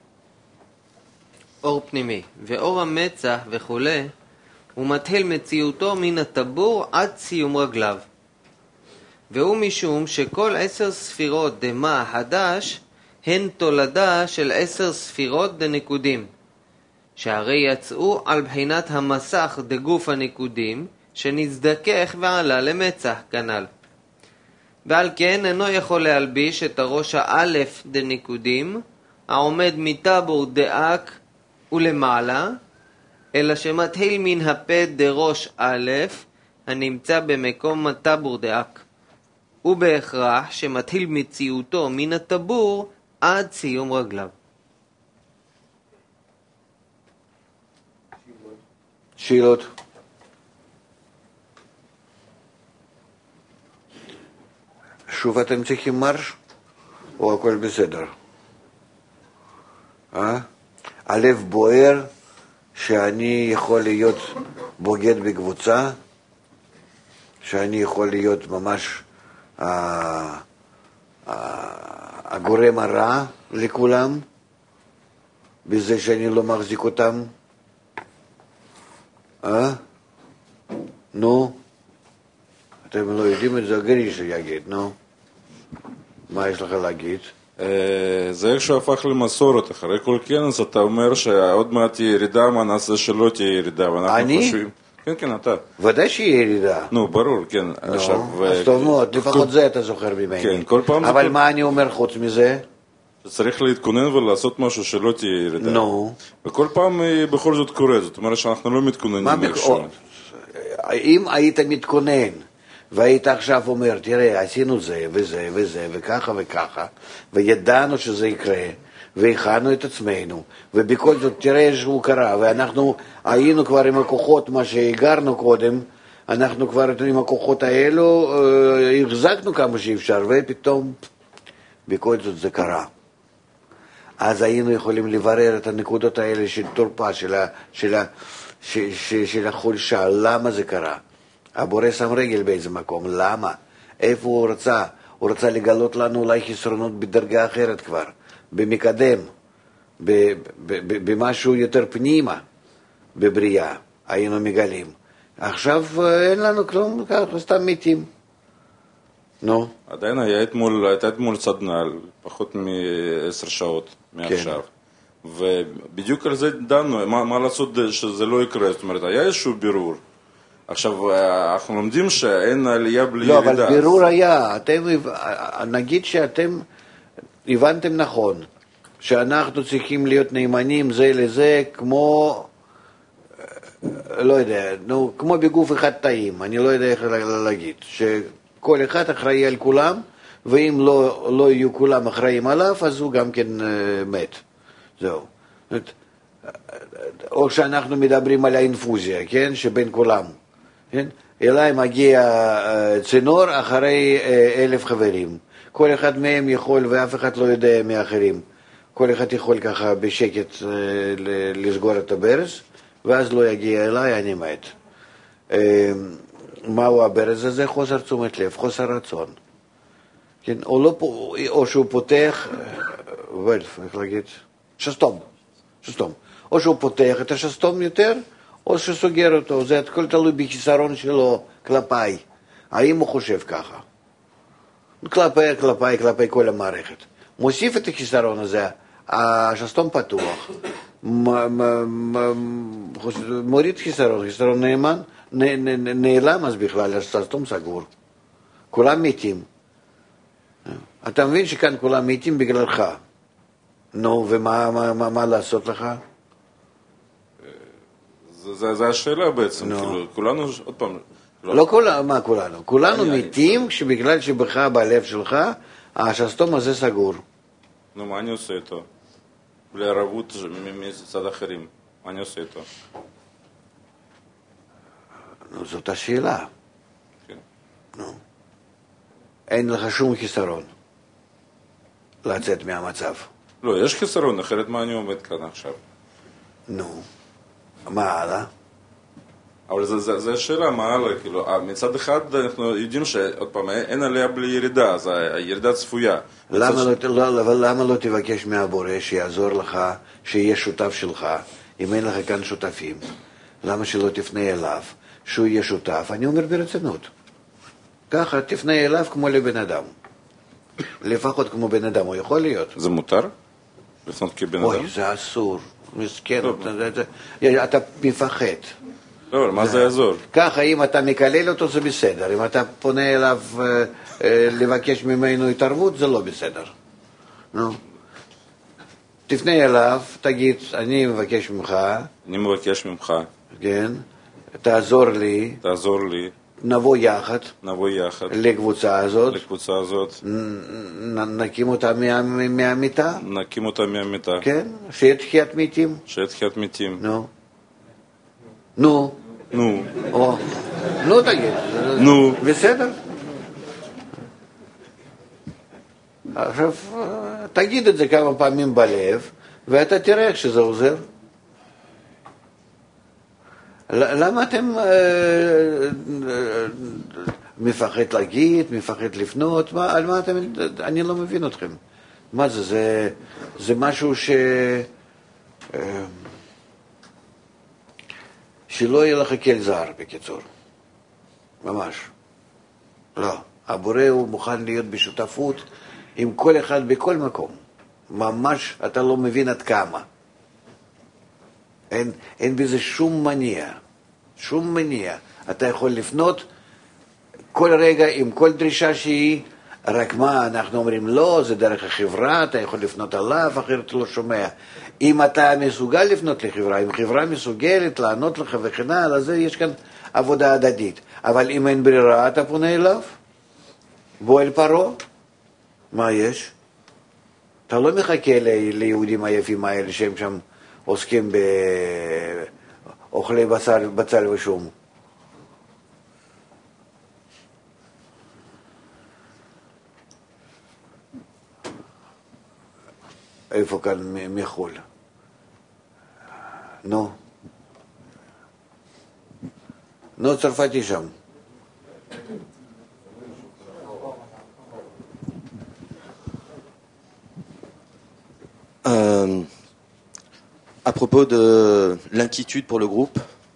אור פנימי, ואור המצח וכולי, הוא מתחיל מציאותו מן הטבור עד סיום רגליו. והוא משום שכל עשר ספירות דמה החדש הן תולדה של עשר ספירות דנקודים, שהרי יצאו על בחינת המסך דגוף הנקודים, שנזדכך ועלה למצח כנל. ועל כן אינו יכול להלביש את הראש האלף דנקודים, העומד מטבור דאק ולמעלה, אלא שמתחיל מן הפה דראש א', הנמצא במקום הטבור דאק, ובהכרח שמתחיל מציאותו מן הטבור עד סיום רגליו. שאלות? שוב אתם צריכים מרש? או הכל בסדר? אה? הלב בוער שאני יכול להיות בוגד בקבוצה, שאני יכול להיות ממש אה, הגורם הרע לכולם, בזה שאני לא מחזיק אותם? אה? נו? אתם לא יודעים את זה, גרישה יגיד, נו. מה יש לך להגיד? זה איכשהו הפך למסורת, אחרי כל כנס אתה אומר שעוד מעט תהיה ירידה, מה נעשה שלא תהיה ירידה, ואנחנו אני? חושבים... כן, כן, אתה. ודאי שיהיה ירידה. נו, ברור, כן. נו, אז טוב מאוד, לפחות זה אתה זוכר ממני. כן, כל פעם... אבל מה אני אומר חוץ מזה? צריך להתכונן ולעשות משהו שלא תהיה ירידה. נו. וכל פעם בכל זאת קורה, זאת אומרת שאנחנו לא מתכוננים איכשהו. אם היית מתכונן, והיית עכשיו אומר, תראה, עשינו זה וזה וזה וככה וככה, וידענו שזה יקרה, והכנו את עצמנו, ובכל זאת תראה שהוא קרה, ואנחנו היינו כבר עם הכוחות, מה שהגרנו קודם, אנחנו כבר עם הכוחות האלו החזקנו כמה שאפשר, ופתאום בכל זאת זה קרה. אז היינו יכולים לברר את הנקודות האלה של תורפה, של, ה, של, ה, ש, ש, של החולשה, למה זה קרה. הבורא שם רגל באיזה מקום, למה? איפה הוא רצה? הוא רצה לגלות לנו אולי חסרונות בדרגה אחרת כבר, במקדם, במשהו יותר פנימה, בבריאה, היינו מגלים. עכשיו אין לנו כלום, ככה סתם מתים. נו. עדיין היה אתמול, הייתה אתמול סדנה, פחות מעשר שעות מעכשיו. כן. ובדיוק על זה דנו, מה, מה לעשות שזה לא יקרה, זאת אומרת, היה איזשהו בירור. עכשיו, אנחנו לומדים שאין עלייה בלי לא, ירידה. לא, אבל בירור היה, אתם, נגיד שאתם הבנתם נכון, שאנחנו צריכים להיות נאמנים זה לזה כמו, לא יודע, נו, כמו בגוף אחד טעים, אני לא יודע איך להגיד, שכל אחד אחראי על כולם, ואם לא, לא יהיו כולם אחראים עליו, אז הוא גם כן uh, מת. זהו. או שאנחנו מדברים על האינפוזיה, כן? שבין כולם. כן? אליי מגיע uh, צינור אחרי uh, אלף חברים. כל אחד מהם יכול, ואף אחד לא יודע מאחרים. כל אחד יכול ככה בשקט uh, לסגור את הברז, ואז לא יגיע אליי, אני מת. Uh, מהו הברז הזה? חוסר תשומת לב, חוסר רצון. כן? או, לא, או שהוא פותח, וולף, איך להגיד? שסתום. שסתום. או שהוא פותח את השסתום יותר, או שסוגר אותו. זה הכל תלוי בחיסרון שלו כלפיי. האם הוא חושב ככה? כלפיי, כלפיי, כלפיי כל המערכת. מוסיף את החיסרון הזה, השסתום פתוח, מוריד חיסרון, חיסרון נאמן, נעלם אז בכלל, השסתום סגור. כולם מתים. אתה מבין שכאן כולם מתים בגללך. נו, ומה מה, מה, מה לעשות לך? זה, זה השאלה בעצם, כאילו, כולנו, עוד פעם... לא, לא כולנו, מה כולנו? כולנו אני, מתים אני... שבגלל שבך, בלב שלך, השסתום הזה סגור. נו, מה אני עושה איתו? בלי ערבות מצד אחרים, מה אני עושה איתו? נו, זאת השאלה. כן. נו. אין לך שום חיסרון לצאת מהמצב. לא, יש חיסרון, אחרת מה אני עומד כאן עכשיו? נו, מה הלאה? אבל זה, זה, זה השאלה, מה הלאה? כאילו, מצד אחד אנחנו יודעים שעוד פעם, אין עליה בלי ירידה, אז הירידה צפויה. למה, ש... לא, לא, אבל למה לא תבקש מהבורא שיעזור לך, שיהיה שותף שלך, אם אין לך כאן שותפים? למה שלא תפנה אליו, שהוא יהיה שותף? אני אומר ברצינות. ככה תפנה אליו כמו לבן אדם. לפחות כמו בן אדם, הוא יכול להיות. זה מותר? לפנות כבן אוי, אדם? אוי, זה אסור. מסכן, אתה, אתה מפחד. לא, אבל מה זה יעזור? ככה, אם אתה מקלל אותו זה בסדר. אם אתה פונה אליו אה, אה, לבקש ממנו התערבות, זה לא בסדר. נו. תפנה אליו, תגיד, אני מבקש ממך. אני מבקש ממך. כן. תעזור לי. תעזור לי. נבוא יחד. נבוא יחד. לקבוצה הזאת. לקבוצה הזאת. נ, נקים אותה מה, מהמיטה. נקים אותה מהמיטה. כן. שיהיה תחיית מתים. שיהיה תחיית מתים. נו. נו. נו. או. נו תגיד. נו. בסדר. עכשיו, תגיד את זה כמה פעמים בלב, ואתה תראה איך שזה עוזר. למה אתם מפחד להגיד, מפחד לפנות, מה, על מה אתם, אני לא מבין אתכם. מה זה? זה, זה משהו ש... שלא יהיה לך כל זר, בקיצור. ממש. לא. הבורא הוא מוכן להיות בשותפות עם כל אחד בכל מקום. ממש אתה לא מבין עד כמה. אין, אין בזה שום מניע. שום מניע. אתה יכול לפנות כל רגע עם כל דרישה שהיא, רק מה, אנחנו אומרים לא, זה דרך החברה, אתה יכול לפנות עליו, אחרת לא שומע. אם אתה מסוגל לפנות לחברה, אם חברה מסוגלת לענות לך וכן הלאה, אז יש כאן עבודה הדדית. אבל אם אין ברירה, אתה פונה אליו, בוא אל פרעה, מה יש? אתה לא מחכה ליהודים היפים האלה שהם שם עוסקים באוכלי בשר, בצל ושום. איפה כאן מחול? נו. נו, צרפתי שם. Euh, à propos de l'inquiétude pour le groupe,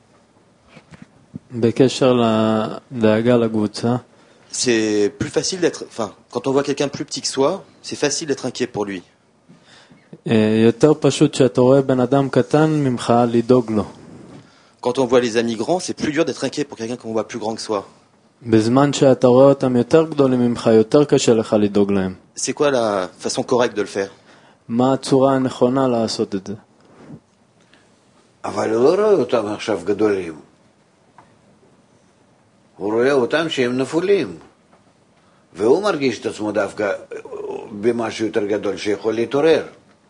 בקשר לדאגה לקבוצה, c'est plus facile d'être, enfin, quand on voit quelqu'un plus petit que soi, c'est facile d'être inquiet pour lui. יותר פשוט שאתה רואה בן אדם קטן ממך לדאוג לו. Quand on voit les amis grands, c'est plus dur d'être inquiet pour quelqu'un qu'on voit plus grand que soi. בזמן שאתה רואה אותם יותר גדולים ממך, יותר קשה לך לדאוג להם. C'est quoi la façon correcte de le faire? מה הצורה הנכונה לעשות את זה? אבל הוא לא רואה אותם עכשיו גדולים. הוא רואה אותם שהם נפולים. והוא מרגיש את עצמו דווקא במשהו יותר גדול שיכול להתעורר.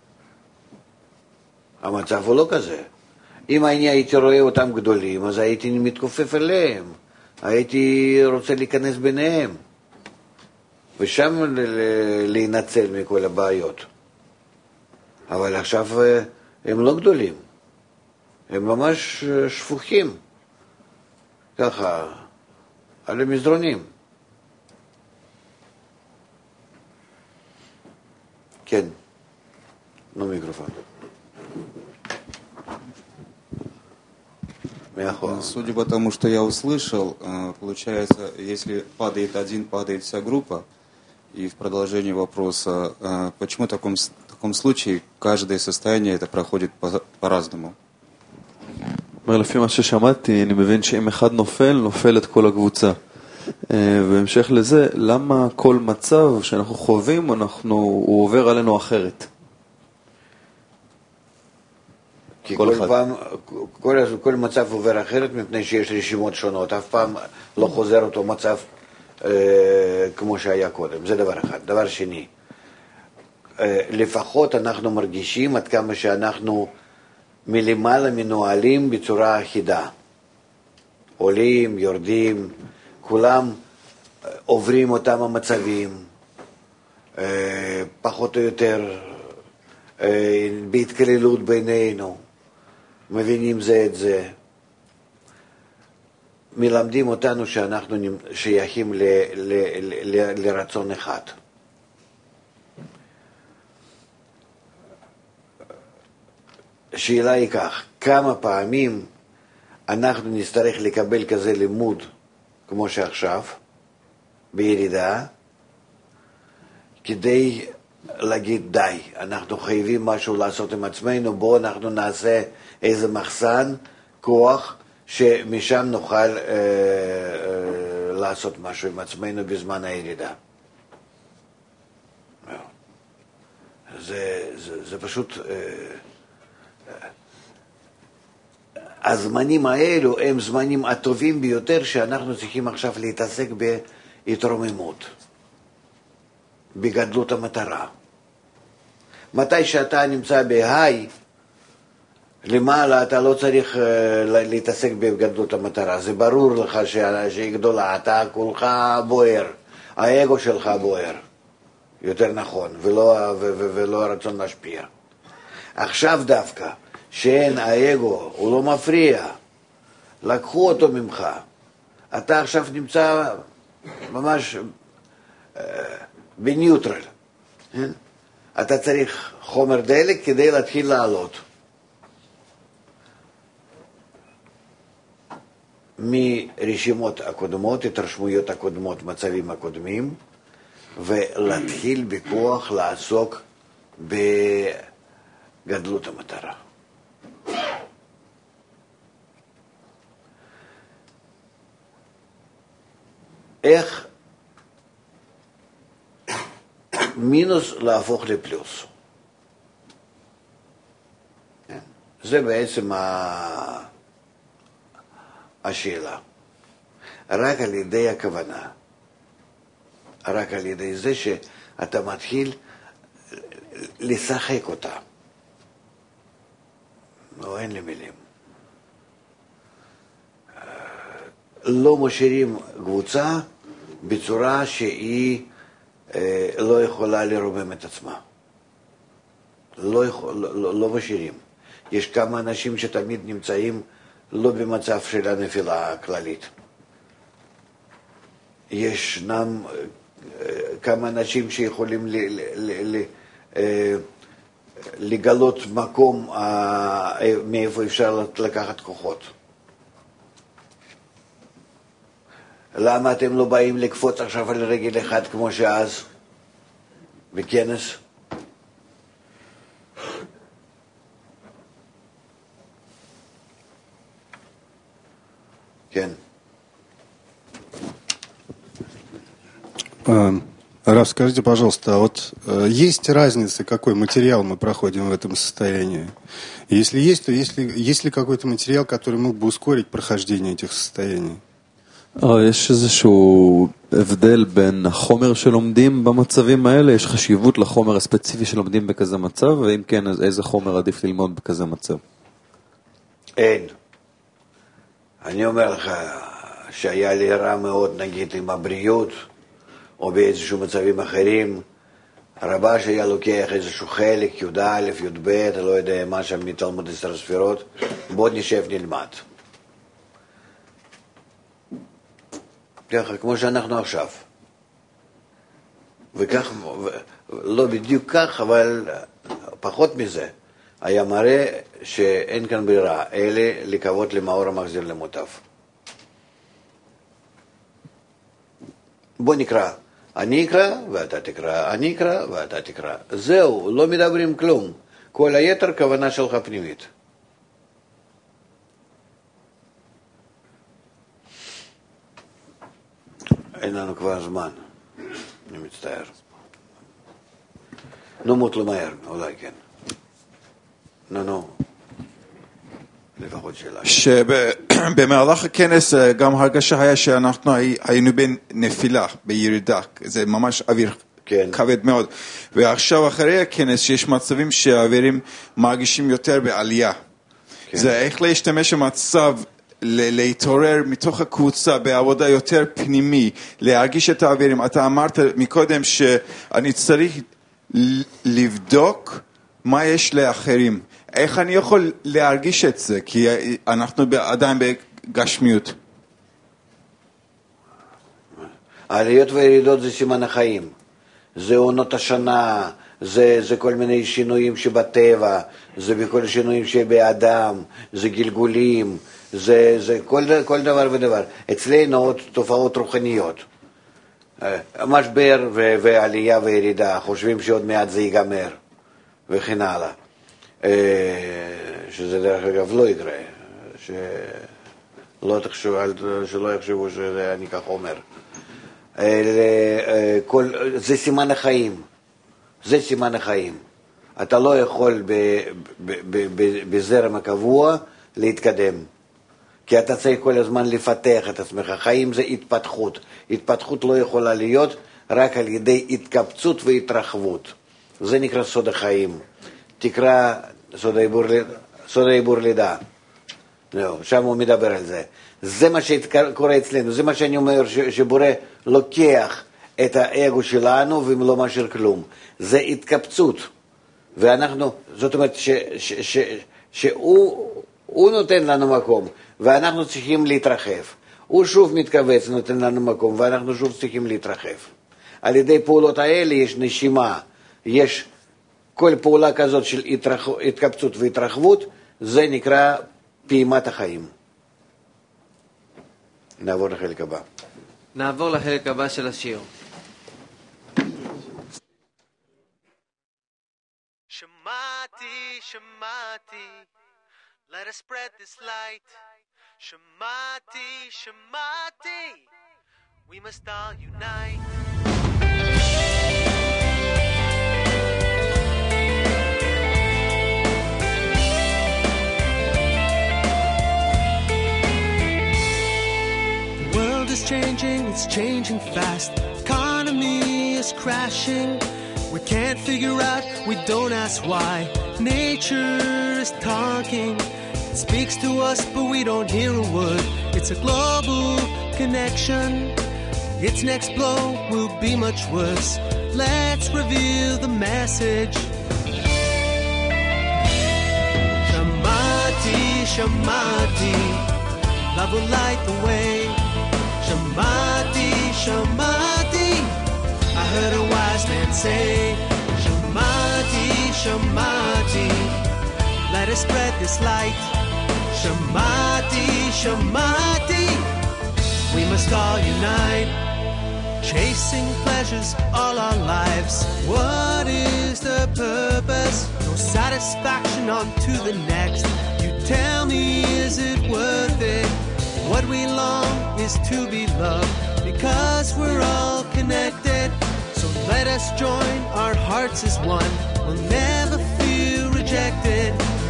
המצב הוא לא כזה. אם אני הייתי רואה אותם גדולים, אז הייתי מתכופף אליהם. הייתי רוצה להיכנס ביניהם. ושם להינצל מכל הבעיות. אבל עכשיו הם לא גדולים. הם ממש שפוכים. ככה, על המזרונים. כן, נו מיקרופון. Судя по тому, что я услышал, получается, если падает один, падает вся группа. И в продолжении вопроса, почему в таком, в таком случае каждое состояние это проходит по, по-разному? לפי מה ששמעתי, אני מבין שאם אחד נופל, נופל את כל הקבוצה. בהמשך לזה, למה כל מצב שאנחנו חווים, אנחנו, הוא עובר עלינו אחרת? כי כל, כל, פעם, כל, כל מצב עובר אחרת מפני שיש רשימות שונות, אף פעם לא חוזר אותו מצב אה, כמו שהיה קודם, זה דבר אחד. דבר שני, אה, לפחות אנחנו מרגישים עד כמה שאנחנו מלמעלה מנוהלים בצורה אחידה. עולים, יורדים, כולם אה, עוברים אותם המצבים, אה, פחות או יותר אה, בהתקללות בינינו. מבינים זה את זה, מלמדים אותנו שאנחנו שייכים ל, ל, ל, לרצון אחד. השאלה היא כך, כמה פעמים אנחנו נצטרך לקבל כזה לימוד כמו שעכשיו, בירידה, כדי להגיד די, אנחנו חייבים משהו לעשות עם עצמנו, בואו אנחנו נעשה איזה מחסן, כוח, שמשם נוכל אה, אה, לעשות משהו עם עצמנו בזמן הירידה. זה, זה, זה פשוט... אה, הזמנים האלו הם זמנים הטובים ביותר שאנחנו צריכים עכשיו להתעסק בהתרוממות, בגדלות המטרה. מתי שאתה נמצא בהיי, למעלה אתה לא צריך uh, להתעסק בגדלות המטרה, זה ברור לך שהיא גדולה, אתה כולך בוער, האגו שלך בוער, יותר נכון, ולא, ו- ו- ולא הרצון להשפיע. עכשיו דווקא, שאין האגו, הוא לא מפריע, לקחו אותו ממך, אתה עכשיו נמצא ממש בניוטרל. אתה צריך חומר דלק כדי להתחיל לעלות. מרשימות הקודמות, התרשמויות הקודמות, מצבים הקודמים, ולהתחיל בכוח לעסוק בגדלות המטרה. איך מינוס להפוך לפלוס. זה בעצם השאלה. רק על ידי הכוונה, רק על ידי זה שאתה מתחיל לשחק אותה. לא, אין לי מילים. לא משאירים קבוצה בצורה שהיא אה, לא יכולה לרומם את עצמה. לא, יכול, לא, לא משאירים. יש כמה אנשים שתמיד נמצאים לא במצב של הנפילה הכללית. ישנם אה, כמה אנשים שיכולים ל, ל, ל, ל, אה, לגלות מקום אה, מאיפה אפשר לקחת כוחות. למה אתם לא באים לקפוץ עכשיו על רגל אחד כמו שאז בכנס? כן. Расскажите, пожалуйста, а вот э, есть разница, какой материал мы проходим в этом состоянии? Если есть, то есть ли, есть ли какой-то материал, который мог бы ускорить прохождение этих состояний? יש איזשהו הבדל בין החומר שלומדים במצבים האלה, יש חשיבות לחומר הספציפי שלומדים בכזה מצב, ואם כן, אז איזה חומר עדיף ללמוד בכזה מצב? אין. אני אומר לך שהיה לי רע מאוד, נגיד, עם הבריאות, או באיזשהו מצבים אחרים, הרבה שהיה לוקח איזשהו חלק, י' א', י' ב', לא יודע מה שם מתלמוד עשר ספירות, בוא נשב נלמד. ככה, כמו שאנחנו עכשיו. וכך, לא בדיוק כך, אבל פחות מזה. היה מראה שאין כאן ברירה, אלה לקוות למאור המחזיר למוטב. בוא נקרא. אני אקרא ואתה תקרא, אני אקרא ואתה תקרא. זהו, לא מדברים כלום. כל היתר כוונה שלך פנימית. אין לנו כבר זמן, אני מצטער. נמות לא מהר, אולי כן. נו, נו. לפחות שאלה. שבמהלך הכנס גם הרגשה היה שאנחנו היינו בנפילה, בירידה. זה ממש אוויר כבד מאוד. ועכשיו אחרי הכנס שיש מצבים שהאווירים מרגישים יותר בעלייה. זה איך להשתמש במצב להתעורר מתוך הקבוצה בעבודה יותר פנימי, להרגיש את האווירים. אתה אמרת מקודם שאני צריך לבדוק מה יש לאחרים. איך אני יכול להרגיש את זה? כי אנחנו עדיין בגשמיות. העליות והירידות זה סימן החיים. זה עונות השנה, זה, זה כל מיני שינויים שבטבע, זה בכל שינויים שבאדם, זה גלגולים, זה, זה כל, כל דבר ודבר. אצלנו עוד תופעות רוחניות. משבר ו- ועלייה וירידה, חושבים שעוד מעט זה ייגמר, וכן הלאה. שזה דרך אגב לא יקרה, שלא תחשבו, שלא יחשבו שזה אני כך אומר. כל, זה סימן החיים, זה סימן החיים. אתה לא יכול ב, ב, ב, ב, בזרם הקבוע להתקדם, כי אתה צריך כל הזמן לפתח את עצמך. חיים זה התפתחות. התפתחות לא יכולה להיות רק על ידי התקבצות והתרחבות. זה נקרא סוד החיים. תקרא סוד העיבור, סוד העיבור לידה. לא, שם הוא מדבר על זה. זה מה שקורה אצלנו, זה מה שאני אומר, ש, שבורא לוקח את האגו שלנו ולא משאיר כלום. זה התקבצות. ואנחנו, זאת אומרת, ש, ש, ש, שהוא הוא נותן לנו מקום, ואנחנו צריכים להתרחב. הוא שוב מתכווץ, נותן לנו מקום, ואנחנו שוב צריכים להתרחב. על ידי פעולות האלה יש נשימה, יש כל פעולה כזאת של התרח... התקבצות והתרחבות, זה נקרא פעימת החיים. נעבור לחלק הבא. נעבור לחלק הבא של השיר. שמעתי, שמעתי, let us spread this light. שמעתי, שמעתי, we must all unite. The world is changing, it's changing fast. Economy is crashing. We can't figure out, we don't ask why. Nature is talking, it speaks to us but we don't hear a word. It's a global connection, its next blow will be much worse. Let's reveal the message. Shamati, Shamati, love will light the way. Shamati, Shamati, I heard a wise man say, Shamati, Shamati, let us spread this light. Shamati, Shamati, we must all unite. Chasing pleasures all our lives, what is the purpose? No satisfaction on to the next. You tell me, is it worth it? What we long is to be loved, because we're all connected. So let us join our hearts as one, we'll never feel rejected.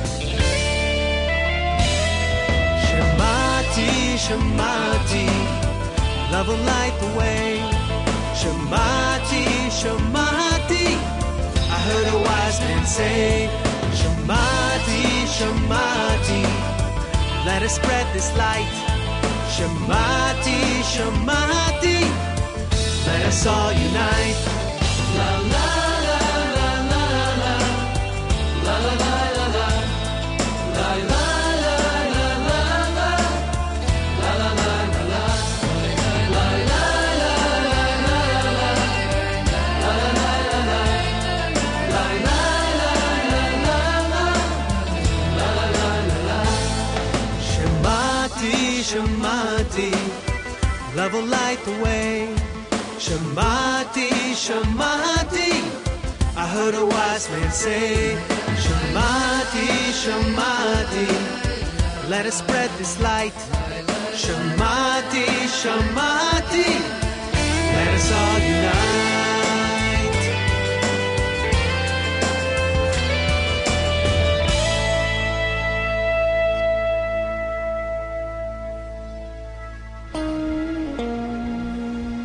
Shamati, Shamati, love will light the way. Shamati, Shamati, I heard a wise man say, Shamati, Shamati, let us spread this light. Shamati, Shamati, let us all unite. La la la la la la, la la la la la, la la la la la la, la la la la la, la la la la la, la la la la la, la la la la la, la la la la la. Shamati, Shamati, love will light the way. Shamati, Shamati, I heard a wise man say, Shamati, Shamati, let us spread this light. Shamati, Shamati, let us all unite.